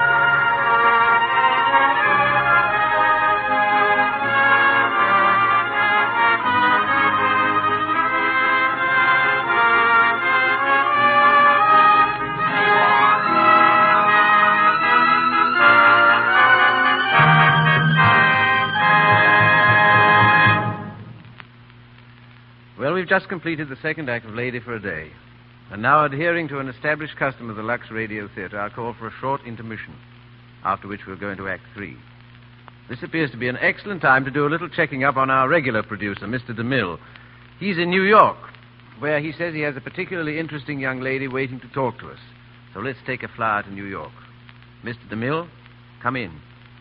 Well, we've just completed the second act of Lady for a Day. And now, adhering to an established custom of the Lux Radio Theater, I'll call for a short intermission, after which we'll go into Act Three. This appears to be an excellent time to do a little checking up on our regular producer, Mister DeMille. He's in New York, where he says he has a particularly interesting young lady waiting to talk to us. So let's take a flyer to New York. Mister DeMille, come in.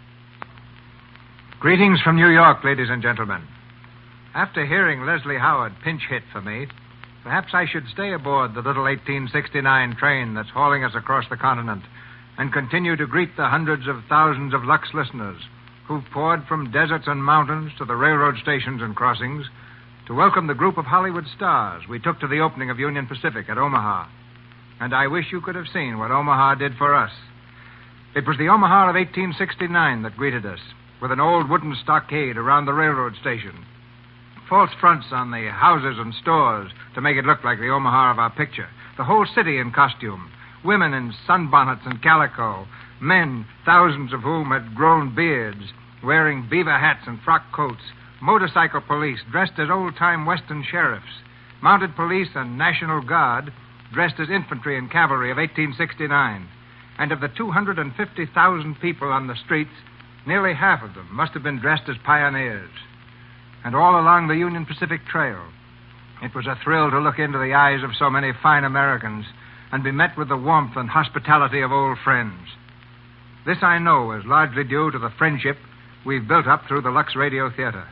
Greetings from New York, ladies and gentlemen. After hearing Leslie Howard pinch hit for me, perhaps I should stay aboard the little eighteen sixty-nine train that's hauling us across the continent and continue to greet the hundreds of thousands of Lux listeners who've poured from deserts and mountains to the railroad stations and crossings to welcome the group of Hollywood stars we took to the opening of Union Pacific at Omaha. And I wish you could have seen what Omaha did for us. It was the Omaha of eighteen sixty-nine that greeted us, with an old wooden stockade around the railroad station. False fronts on the houses and stores to make it look like the Omaha of our picture. The whole city in costume. Women in sunbonnets and calico. Men, thousands of whom had grown beards, wearing beaver hats and frock coats. Motorcycle police dressed as old-time Western sheriffs. Mounted police and National Guard dressed as infantry and cavalry of eighteen sixty-nine. And of the two hundred fifty thousand people on the streets, nearly half of them must have been dressed as pioneers. And all along the Union Pacific Trail, it was a thrill to look into the eyes of so many fine Americans and be met with the warmth and hospitality of old friends. This, I know, is largely due to the friendship we've built up through the Lux Radio Theater.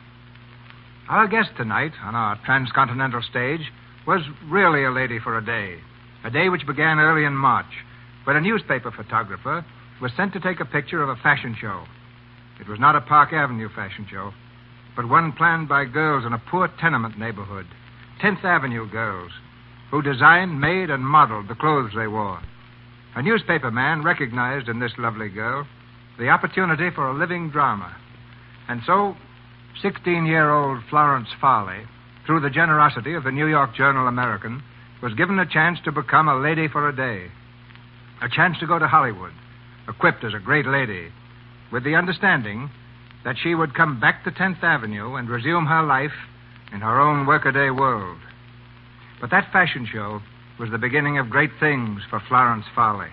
Our guest tonight on our transcontinental stage was really a lady for a day, a day which began early in March, when a newspaper photographer was sent to take a picture of a fashion show. It was not a Park Avenue fashion show, but one planned by girls in a poor tenement neighborhood, tenth Avenue girls, who designed, made, and modeled the clothes they wore. A newspaper man recognized in this lovely girl the opportunity for a living drama. And so, sixteen-year-old Florence Farley, through the generosity of the New York Journal-American, was given a chance to become a lady for a day. A chance to go to Hollywood, equipped as a great lady, with the understanding that she would come back to tenth Avenue and resume her life in her own workaday world. But that fashion show was the beginning of great things for Florence Farley.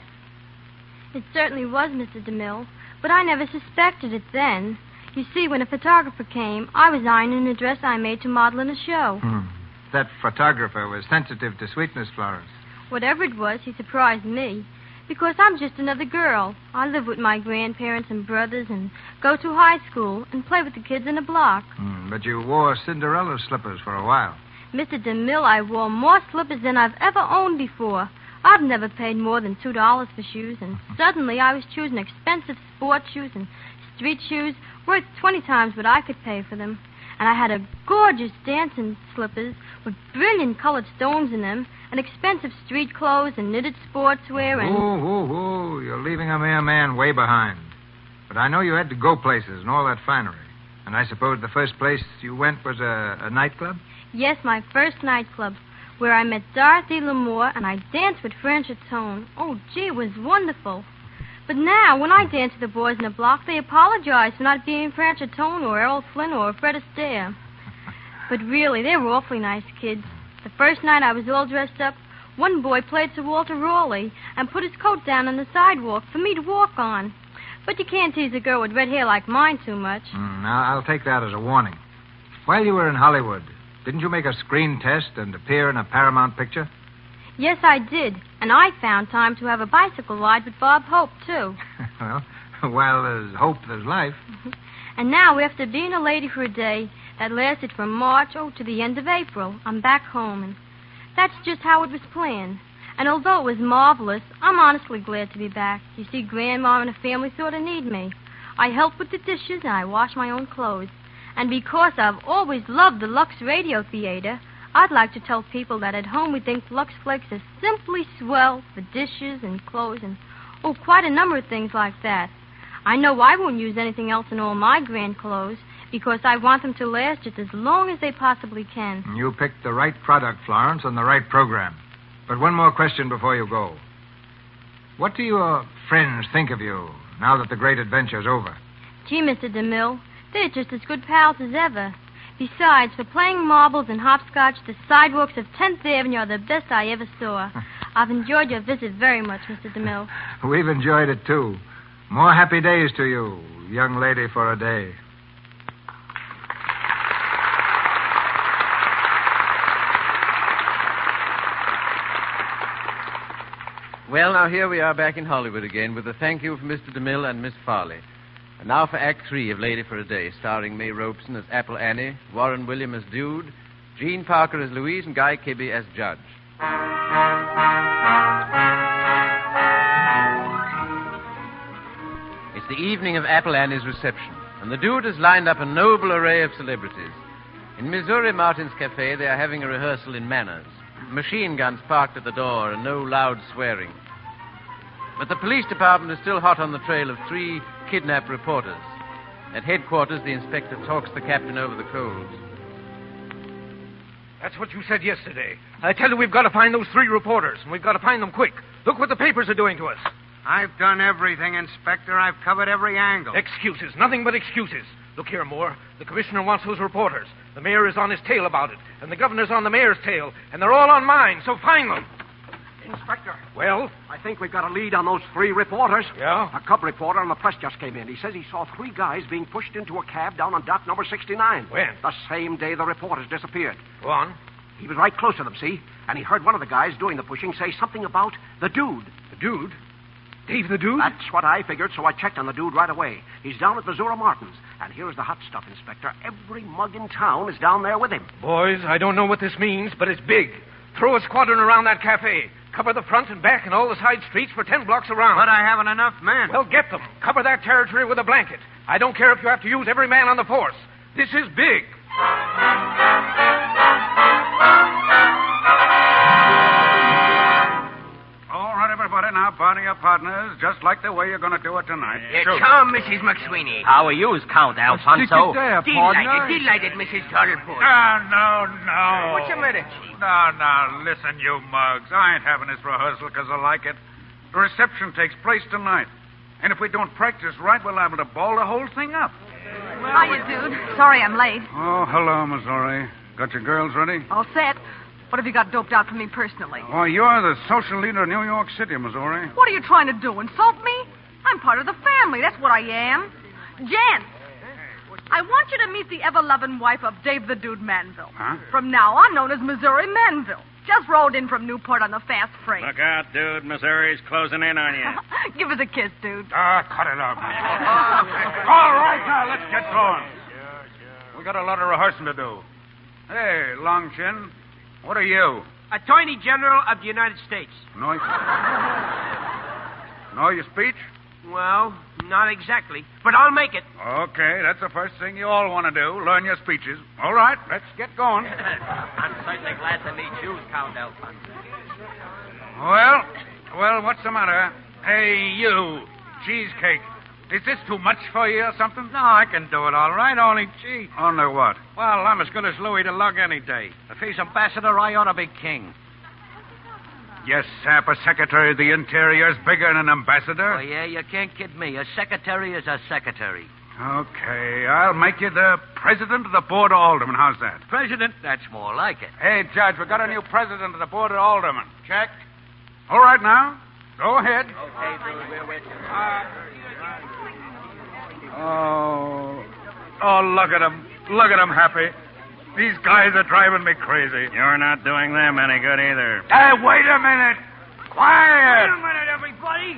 It certainly was, Mister DeMille, but I never suspected it then. You see, when a photographer came, I was ironing a dress I made to model in a show. Hmm. That photographer was sensitive to sweetness, Florence. Whatever it was, he surprised me. Because I'm just another girl. I live with my grandparents and brothers and go to high school and play with the kids in the block. Mm, but you wore Cinderella slippers for a while. Mister DeMille, I wore more slippers than I've ever owned before. I've never paid more than two dollars for shoes, and suddenly I was choosing expensive sports shoes and street shoes worth twenty times what I could pay for them. And I had a gorgeous dancing slippers with brilliant colored stones in them, and expensive street clothes and knitted sportswear and... Oh, oh, oh, you're leaving a mere man way behind. But I know you had to go places and all that finery. And I suppose the first place you went was a, a nightclub? Yes, my first nightclub, where I met Dorothy Lamour and I danced with Franchotone. Oh, gee, it was wonderful. But now, when I dance with the boys in the block, they apologize for not being Franchatone or Errol Flynn or Fred Astaire. But really, they were awfully nice kids. The first night I was all dressed up, one boy played Sir Walter Raleigh and put his coat down on the sidewalk for me to walk on. But you can't tease a girl with red hair like mine too much. Mm, now, I'll take that as a warning. While you were in Hollywood, didn't you make a screen test and appear in a Paramount picture? Yes, I did. And I found time to have a bicycle ride with Bob Hope, too. Well, while there's hope, there's life. And now, after being a lady for a day, that lasted from March, oh, to the end of April, I'm back home. And that's just how it was planned. And although it was marvelous, I'm honestly glad to be back. You see, Grandma and the family sort of need me. I help with the dishes and I wash my own clothes. And because I've always loved the Lux Radio Theater, I'd like to tell people that at home we think Lux Flakes are simply swell for dishes and clothes and, oh, quite a number of things like that. I know I won't use anything else in all my grand clothes because I want them to last just as long as they possibly can. You picked the right product, Florence, and the right program. But one more question before you go. What do your friends think of you now that the great adventure's over? Gee, Mister DeMille, they're just as good pals as ever. Besides, for playing marbles and hopscotch, the sidewalks of tenth Avenue are the best I ever saw. I've enjoyed your visit very much, Mister DeMille. We've enjoyed it, too. More happy days to you, young lady for a day. Well, now here we are back in Hollywood again with a thank you from Mister DeMille and Miss Farley. And now for Act Three of Lady for a Day, starring May Robeson as Apple Annie, Warren William as Dude, Gene Parker as Louise, and Guy Kibbe as Judge. It's the evening of Apple Annie's reception, and the Dude has lined up a noble array of celebrities. In Missouri Martin's Cafe, they are having a rehearsal in manners. Machine guns parked at the door and no loud swearing. But the police department is still hot on the trail of three kidnapped reporters. At headquarters, the inspector talks the captain over the coals. That's what you said yesterday. I tell you, we've got to find those three reporters, and we've got to find them quick. Look what the papers are doing to us. I've done everything, Inspector. I've covered every angle. Excuses. Nothing but excuses. Look here, Moore. The commissioner wants those reporters. The mayor is on his tail about it, and the governor's on the mayor's tail, and they're all on mine, so find them. Inspector. Well? I think we've got a lead on those three reporters. Yeah? A cub reporter on the press just came in. He says he saw three guys being pushed into a cab down on dock number sixty-nine. When? The same day the reporters disappeared. Go on. He was right close to them, see? And he heard one of the guys doing the pushing say something about the Dude. The Dude? Dave the Dude? That's what I figured, so I checked on the Dude right away. He's down at Missouri Martin's. And here's the hot stuff, Inspector. Every mug in town is down there with him. Boys, I don't know what this means, but it's big. Throw a squadron around that cafe. Cover the front and back and all the side streets for ten blocks around. But I haven't enough men. Well, get them. Cover that territory with a blanket. I don't care if you have to use every man on the force. This is big. All right, everybody, now body up partners, just like the way you're going to do it tonight. Uh, Tom, Missus McSweeney. How are you, Count Alfonso? There, delighted, delighted, Missus Turtlefoot. No, no, no. What's the matter, Chief? No, no, listen, you mugs. I ain't having this rehearsal because I like it. The reception takes place tonight. And if we don't practice right, we're liable to ball the whole thing up. Hiya, dude. Sorry I'm late. Oh, hello, Missouri. Got your girls ready? All set. What have you got doped out for me personally? Why, you're the social leader of New York City, Missouri. What are you trying to do, insult me? I'm part of the family, that's what I am. Gents, I want you to meet the ever-loving wife of Dave the Dude Manville. Huh? From now on, known as Missouri Manville. Just rolled in from Newport on the fast freight. Look out, dude. Missouri's closing in on you. Give us a kiss, dude. Ah, cut it out. All right, now, let's get going. We got a lot of rehearsing to do. Hey, Longchin, what are you? Attorney General of the United States. Know your, know your speech? Well, not exactly, but I'll make it. Okay, that's the first thing you all want to do, learn your speeches. All right, let's get going. I'm certainly glad to meet you, Count Alfonso. Well, well, what's the matter? Hey, you, cheesecake. Is this too much for you or something? No, I can do it all right, only gee. Only what? Well, I'm as good as Louis to lug any day. If he's ambassador, I ought to be king. You sap, a Secretary of the Interior's bigger than an ambassador? Oh, yeah, you can't kid me. A secretary is a secretary. Okay, I'll make you the president of the Board of Aldermen. How's that? President? That's more like it. Hey, Judge, we got a new president of the Board of Aldermen. Check. All right, now. Go ahead. Okay, dude, we're with you. Oh. Oh, look at them. Look at them happy. These guys are driving me crazy. You're not doing them any good either. Hey, wait a minute. Quiet. Wait a minute, everybody.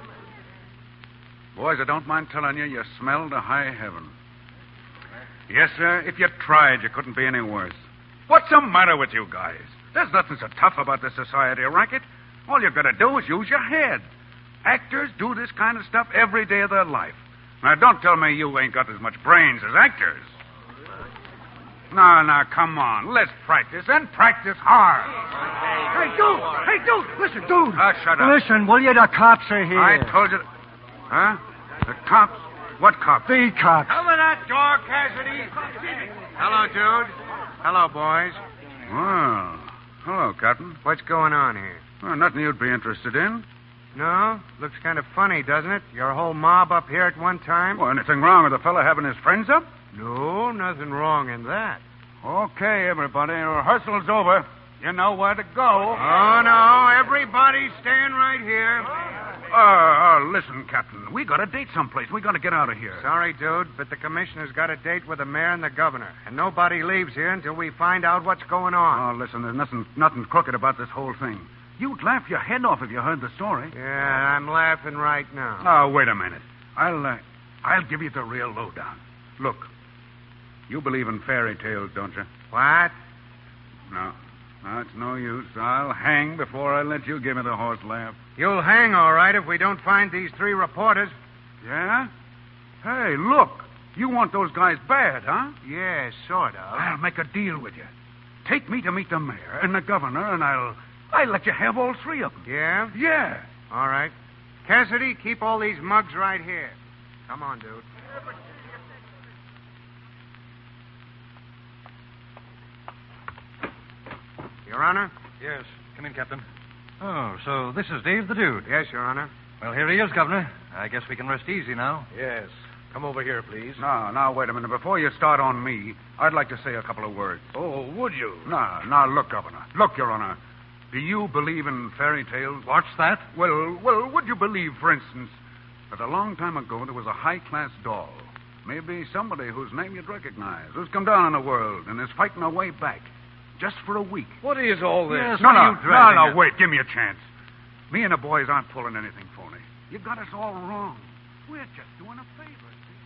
Boys, I don't mind telling you, you smell to high heaven. Yes, sir. If you tried, you couldn't be any worse. What's the matter with you guys? There's nothing so tough about this society racket. All you've got to do is use your head. Actors do this kind of stuff every day of their life. Now, don't tell me you ain't got as much brains as actors. No, no, come on. Let's practice, and practice hard. Hey, dude! Hey, dude! Listen, dude! Ah, shut up. Listen, will you? The cops are here. I told you... Huh? The cops? What cops? The cops. Open that door, Cassidy. Hello, Jude. Hello, boys. Well, hello, Captain. What's going on here? Well, nothing you'd be interested in. No? Looks kind of funny, doesn't it? Your whole mob up here at one time? Well, anything wrong with a fella having his friends up? No, nothing wrong in that. Okay, everybody. Rehearsal's over. You know where to go. Oh, no. Everybody stand right here. Uh, uh, listen, Captain. We got a date someplace. We got to get out of here. Sorry, dude, but the commissioner's got a date with the mayor and the governor, and nobody leaves here until we find out what's going on. Oh, listen, there's nothing, nothing crooked about this whole thing. You'd laugh your head off if you heard the story. Yeah, I'm laughing right now. Oh, wait a minute. I'll, uh, I'll give you the real lowdown. Look, you believe in fairy tales, don't you? What? No. No, it's no use. I'll hang before I let you give me the horse laugh. You'll hang, all right, if we don't find these three reporters. Yeah? Hey, look. You want those guys bad, huh? Yeah, sort of. I'll make a deal with you. Take me to meet the mayor and the governor, and I'll... I'll let you have all three of them. Yeah? Yeah. All right. Cassidy, keep all these mugs right here. Come on, dude. Your Honor? Yes. Come in, Captain. Oh, so this is Dave the Dude. Yes, Your Honor. Well, here he is, Governor. I guess we can rest easy now. Yes. Come over here, please. No, now, wait a minute. Before you start on me, I'd like to say a couple of words. Oh, would you? No, now, look, Governor. Look, Your Honor. Do you believe in fairy tales? What's that? Well, well, would you believe, for instance, that a long time ago there was a high-class doll, maybe somebody whose name you'd recognize, who's come down in the world and is fighting her way back, just for a week? What is all this? Yes, no, no, no, no, wait, give me a chance. Me and the boys aren't pulling anything phony. You got us all wrong. We're just doing a favor.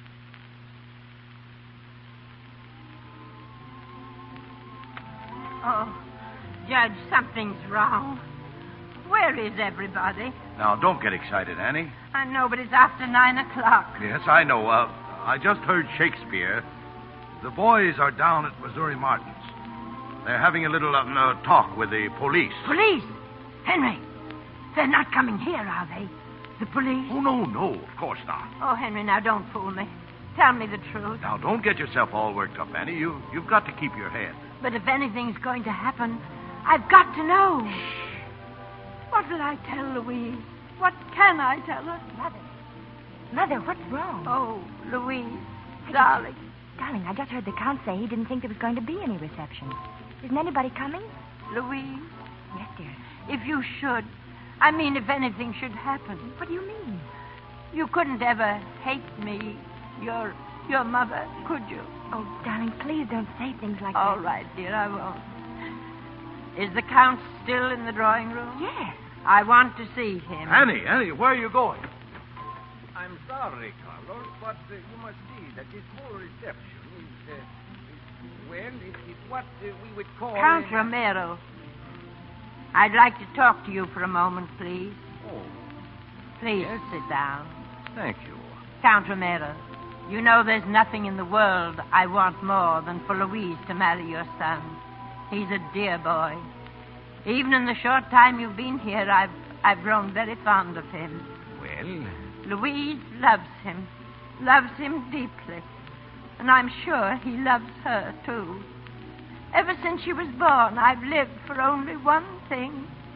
Oh, Judge, something's wrong. Where is everybody? Now, don't get excited, Annie. I know, but it's after nine o'clock. Yes, I know. Uh, I just heard Shakespeare. The boys are down at Missouri Martin's. They're having a little uh, uh, talk with the police. Police? Henry, they're not coming here, are they? The police? Oh, no, no, of course not. Oh, Henry, now don't fool me. Tell me the truth. Now, don't get yourself all worked up, Annie. You, you've got to keep your head. But if anything's going to happen, I've got to know. Shh. What will I tell Louise? What can I tell her? Mother. Mother, what's wrong? Oh, Louise, I darling. Just, darling, I just heard the Count say he didn't think there was going to be any reception. Isn't anybody coming? Louise? Yes, dear. If you should, I mean if anything should happen. What do you mean? You couldn't ever hate me, your your mother, could you? Oh, darling, please don't say things like All that. All right, dear, I won't. Is the Count still in the drawing room? Yes. I want to see him. Annie, Annie, where are you going? I'm sorry, Carlos, but uh, you must see that this whole reception is, uh, is well, it is what uh, we would call... Count an... Romero. I'd like to talk to you for a moment, please. Oh. Please Yes? sit down. Thank you. Count Romero, you know there's nothing in the world I want more than for Louise to marry your son. He's a dear boy. Even in the short time you've been here, I've I've grown very fond of him. Well... Louise loves him, loves him deeply. And I'm sure he loves her, too. Ever since she was born, I've lived for only one thing.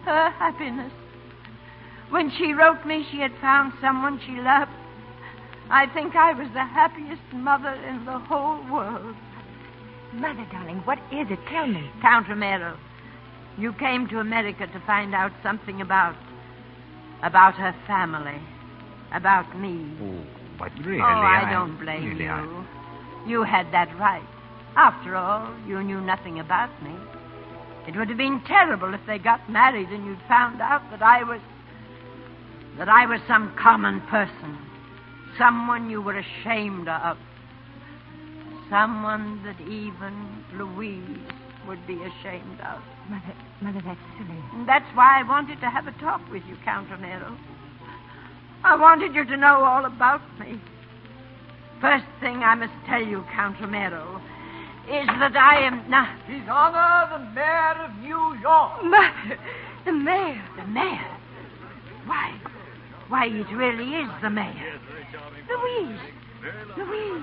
her happiness. When she wrote me she had found someone she loved, I think I was the happiest mother in the whole world. Mother, darling, what is it? Tell me. Count Romero, you came to America to find out something about... about her family. About me. Oh, but really, Oh, I, I don't blame really, you. I... You had that right. After all, you knew nothing about me. It would have been terrible if they got married and you'd found out that I was... that I was some common person. Someone you were ashamed of. Someone that even Louise would be ashamed of. Mother, Mother, that's silly. And that's why I wanted to have a talk with you, Count Romero. I wanted you to know all about me. First thing I must tell you, Count Romero, is that I am not... His Honor, the Mayor of New York. Mother, the mayor. The mayor? Why, why, it really is the mayor. Louise. Louise.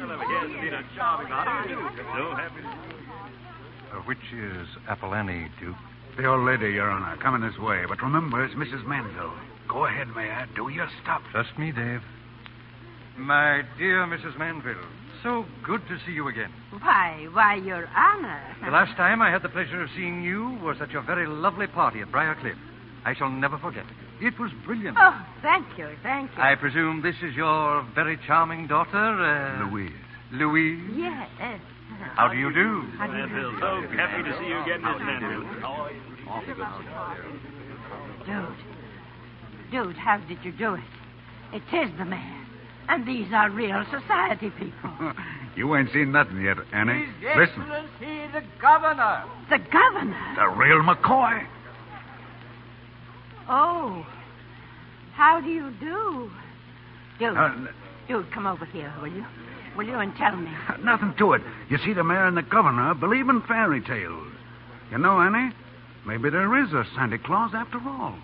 Uh, which is Apollonie, Duke? The old lady, Your Honor, coming this way. But remember, it's Missus Manville. Go ahead, Mayor. Do your stuff. Trust me, Dave. My dear Missus Manville, so good to see you again. Why, why, Your Honor. The last time I had the pleasure of seeing you was at your very lovely party at Briarcliff. I shall never forget it. It was brilliant. Oh, thank you, thank you. I presume this is your very charming daughter, uh... Louise. Louise? Yes. How do you do? How do you do? So happy to see you again, Miss Manville. Dude. Dude, how did you do it? It is the mayor. And these are real society people. You ain't seen nothing yet, Annie. His Listen. Excellency, the governor. The governor? The real McCoy. Oh. How do you do? Dude. Uh, Dude, come over here, will you? Will you and tell me? Nothing to it. You see, the mayor and the governor believe in fairy tales. You know, Annie, maybe there is a Santa Claus after all.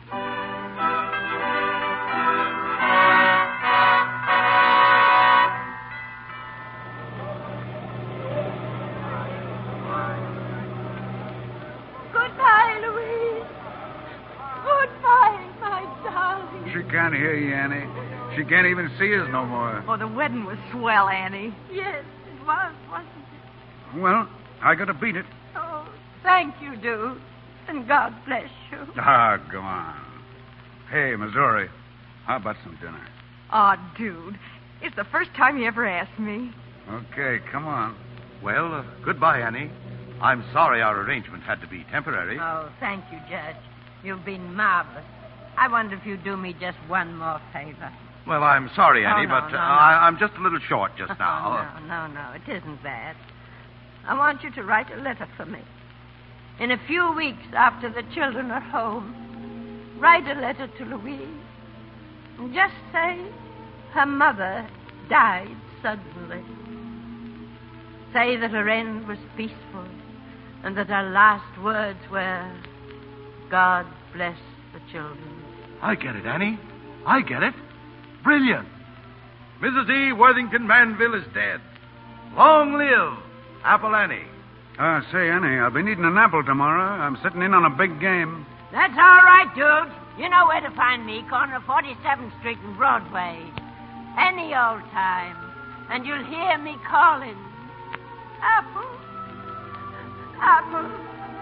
Goodbye, Louise. Goodbye, my darling. She can't hear you, Annie. She can't even see us no more. Oh, the wedding was swell, Annie. Yes, it was, wasn't it? Well, I gotta beat it. Oh, thank you, dude. And God bless you. Ah, go on. Hey, Missouri, how about some dinner? Oh, dude. It's the first time you ever asked me. Okay, come on. Well, uh, goodbye, Annie. I'm sorry our arrangement had to be temporary. Oh, thank you, Judge. You've been marvelous. I wonder if you'd do me just one more favor. Well, I'm sorry, Annie, Oh, no, but no, uh, no. I, I'm just a little short just now. Oh, no, no, no. It isn't that. I want you to write a letter for me. In a few weeks after the children are home, write a letter to Louise. And just say her mother died suddenly. Say that her end was peaceful and that her last words were, God bless the children. I get it, Annie. I get it. Brilliant. Missus E. Worthington Manville is dead. Long live Apollonie. Uh, say, Annie, I'll be needing an apple tomorrow. I'm sitting in on a big game. That's all right, dude. You know where to find me, corner of forty-seventh Street and Broadway. Any old time. And you'll hear me calling. Apple. Apple.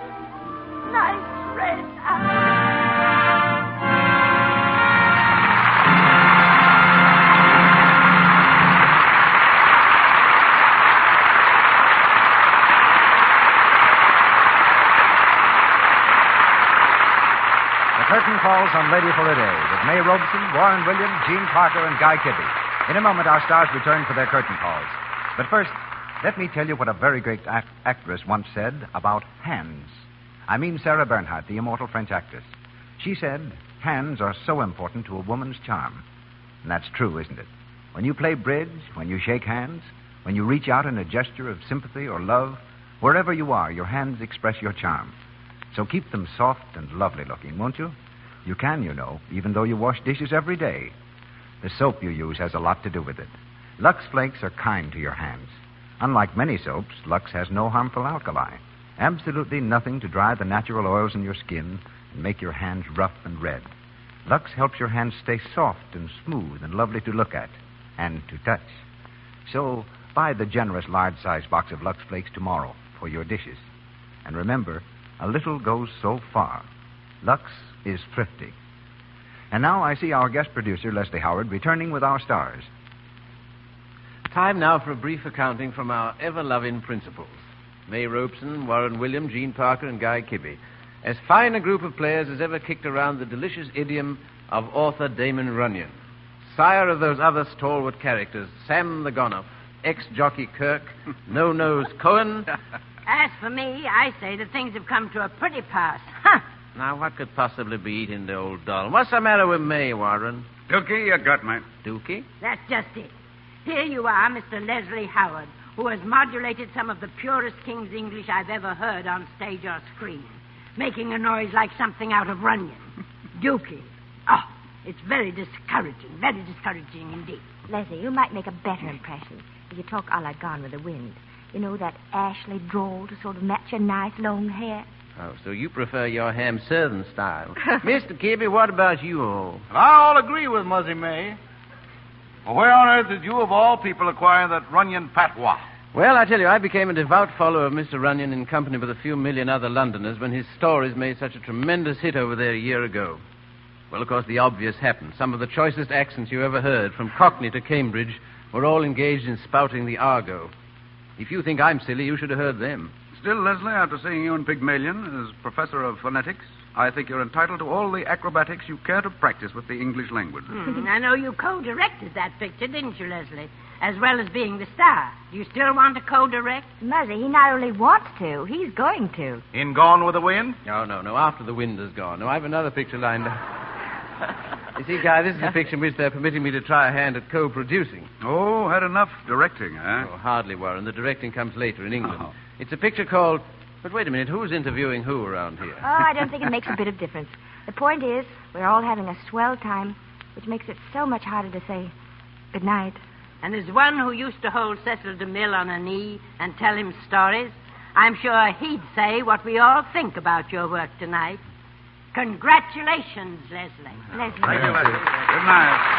Nice red apple. The curtain falls on Lady for a Day with May Robeson, Warren Williams, Gene Parker, and Guy Kibbe. In a moment, our stars return for their curtain calls. But first, let me tell you what a very great act- actress once said about hands. I mean Sarah Bernhardt, the immortal French actress. She said, hands are so important to a woman's charm. And that's true, isn't it? When you play bridge, when you shake hands, when you reach out in a gesture of sympathy or love, wherever you are, your hands express your charm. So keep them soft and lovely looking, won't you? You can, you know, even though you wash dishes every day. The soap you use has a lot to do with it. Lux Flakes are kind to your hands. Unlike many soaps, Lux has no harmful alkali. Absolutely nothing to dry the natural oils in your skin and make your hands rough and red. Lux helps your hands stay soft and smooth and lovely to look at and to touch. So buy the generous large-sized box of Lux Flakes tomorrow for your dishes. And remember, a little goes so far. Lux is thrifty. And now I see our guest producer, Leslie Howard, returning with our stars. Time now for a brief accounting from our ever-loving principals. May Robeson, Warren William, Gene Parker, and Guy Kibbe. As fine a group of players as ever kicked around the delicious idiom of author Damon Runyon. Sire of those other stalwart characters, Sam the Gonoff, ex-jockey Kirk, No-Nose Cohen. As for me, I say that things have come to a pretty pass. Huh. Now, what could possibly be eating the old doll? What's the matter with May, Warren? Dookie, you got me. Dookie? That's just it. Here you are, Mister Leslie Howard, who has modulated some of the purest King's English I've ever heard on stage or screen, making a noise like something out of Runyon. Dookie. Oh, it's very discouraging, very discouraging indeed. Leslie, you might make a better impression if you talk a la Gone with the Wind. You know, that Ashley drawl to sort of match your nice long hair. Oh, so you prefer your ham southern style. Mister Kibbe, what about you all? I all agree with Muzzy May. Well, where on earth did you, of all people, acquire that Runyon patois? Well, I tell you, I became a devout follower of Mister Runyon in company with a few million other Londoners when his stories made such a tremendous hit over there a year ago. Well, of course, the obvious happened. Some of the choicest accents you ever heard, from Cockney to Cambridge, were all engaged in spouting the argot. If you think I'm silly, you should have heard them. Still, Leslie, after seeing you in Pygmalion as professor of phonetics, I think you're entitled to all the acrobatics you care to practice with the English language. Hmm, I know you co-directed that picture, didn't you, Leslie? As well as being the star. Do you still want to co-direct? Muzzy, he not only wants to, he's going to. In Gone with the Wind? No, no, no. After the wind has gone. No, I have another picture lined up. You see, Guy, this is a picture in which they're permitting me to try a hand at co-producing. Oh, had enough directing, huh? Oh, hardly, Warren. The directing comes later in England. Oh. It's a picture called... But wait a minute, who's interviewing who around here? Oh, I don't think it makes a bit of difference. The point is, we're all having a swell time, which makes it so much harder to say good night. And as one who used to hold Cecil DeMille on a knee and tell him stories, I'm sure he'd say what we all think about your work tonight. Congratulations, Leslie. Leslie. Thank you, Leslie. Good night.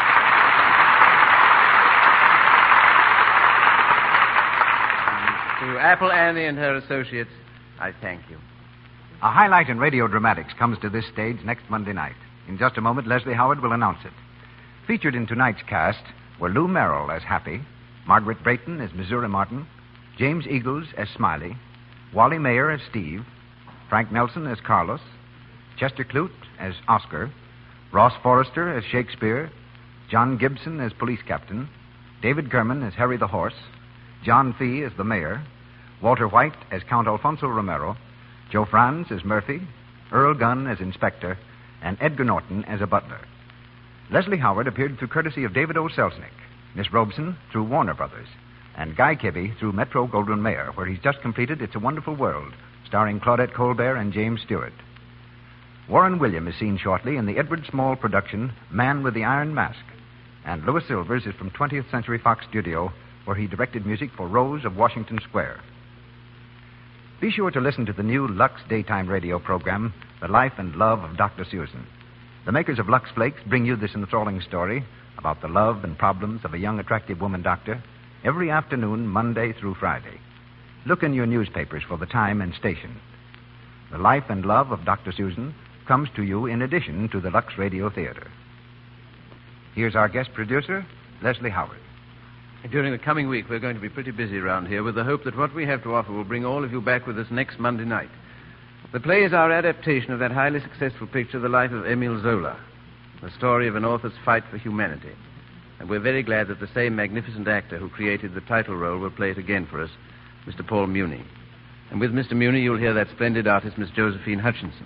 To Apple Annie and her associates, I thank you. A highlight in radio dramatics comes to this stage next Monday night. In just a moment, Leslie Howard will announce it. Featured in tonight's cast were Lou Merrill as Happy, Margaret Brayton as Missouri Martin, James Eagles as Smiley, Wally Mayer as Steve, Frank Nelson as Carlos, Chester Clute as Oscar, Ross Forrester as Shakespeare, John Gibson as Police Captain, David Kerman as Harry the Horse, John Fee as the Mayor, Walter White as Count Alfonso Romero, Joe Franz as Murphy, Earl Gunn as Inspector, and Edgar Norton as a butler. Leslie Howard appeared through courtesy of David O. Selznick, Miss Robeson through Warner Brothers, and Guy Kibbe through Metro Goldwyn Mayer, where he's just completed It's a Wonderful World, starring Claudette Colbert and James Stewart. Warren William is seen shortly in the Edward Small production Man with the Iron Mask, and Louis Silvers is from twentieth Century Fox Studio, where he directed music for Rose of Washington Square. Be sure to listen to the new Lux daytime radio program, The Life and Love of Doctor Susan. The makers of Lux Flakes bring you this enthralling story about the love and problems of a young, attractive woman doctor every afternoon, Monday through Friday. Look in your newspapers for the time and station. The Life and Love of Doctor Susan comes to you in addition to the Lux Radio Theater. Here's our guest producer, Leslie Howard. During the coming week, we're going to be pretty busy around here with the hope that what we have to offer will bring all of you back with us next Monday night. The play is our adaptation of that highly successful picture, The Life of Emile Zola, the story of an author's fight for humanity. And we're very glad that the same magnificent actor who created the title role will play it again for us, Mister Paul Muni. And with Mister Muni, you'll hear that splendid artist, Miss Josephine Hutchinson.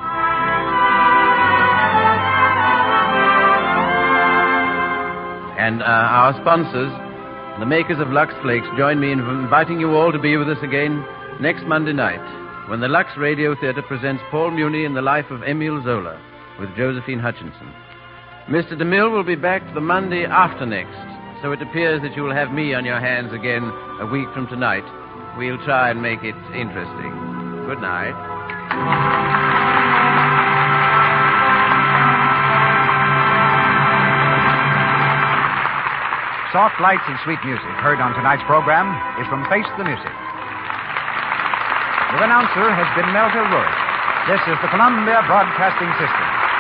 And uh, our sponsors, the makers of Lux Flakes, join me in inviting you all to be with us again next Monday night when the Lux Radio Theater presents Paul Muni in The Life of Emile Zola with Josephine Hutchinson. Mister DeMille will be back the Monday after next, so it appears that you will have me on your hands again a week from tonight. We'll try and make it interesting. Good night. soft lights and sweet music heard on tonight's program is from Face the Music. The announcer has been Melville Ruick. This is the Columbia Broadcasting System.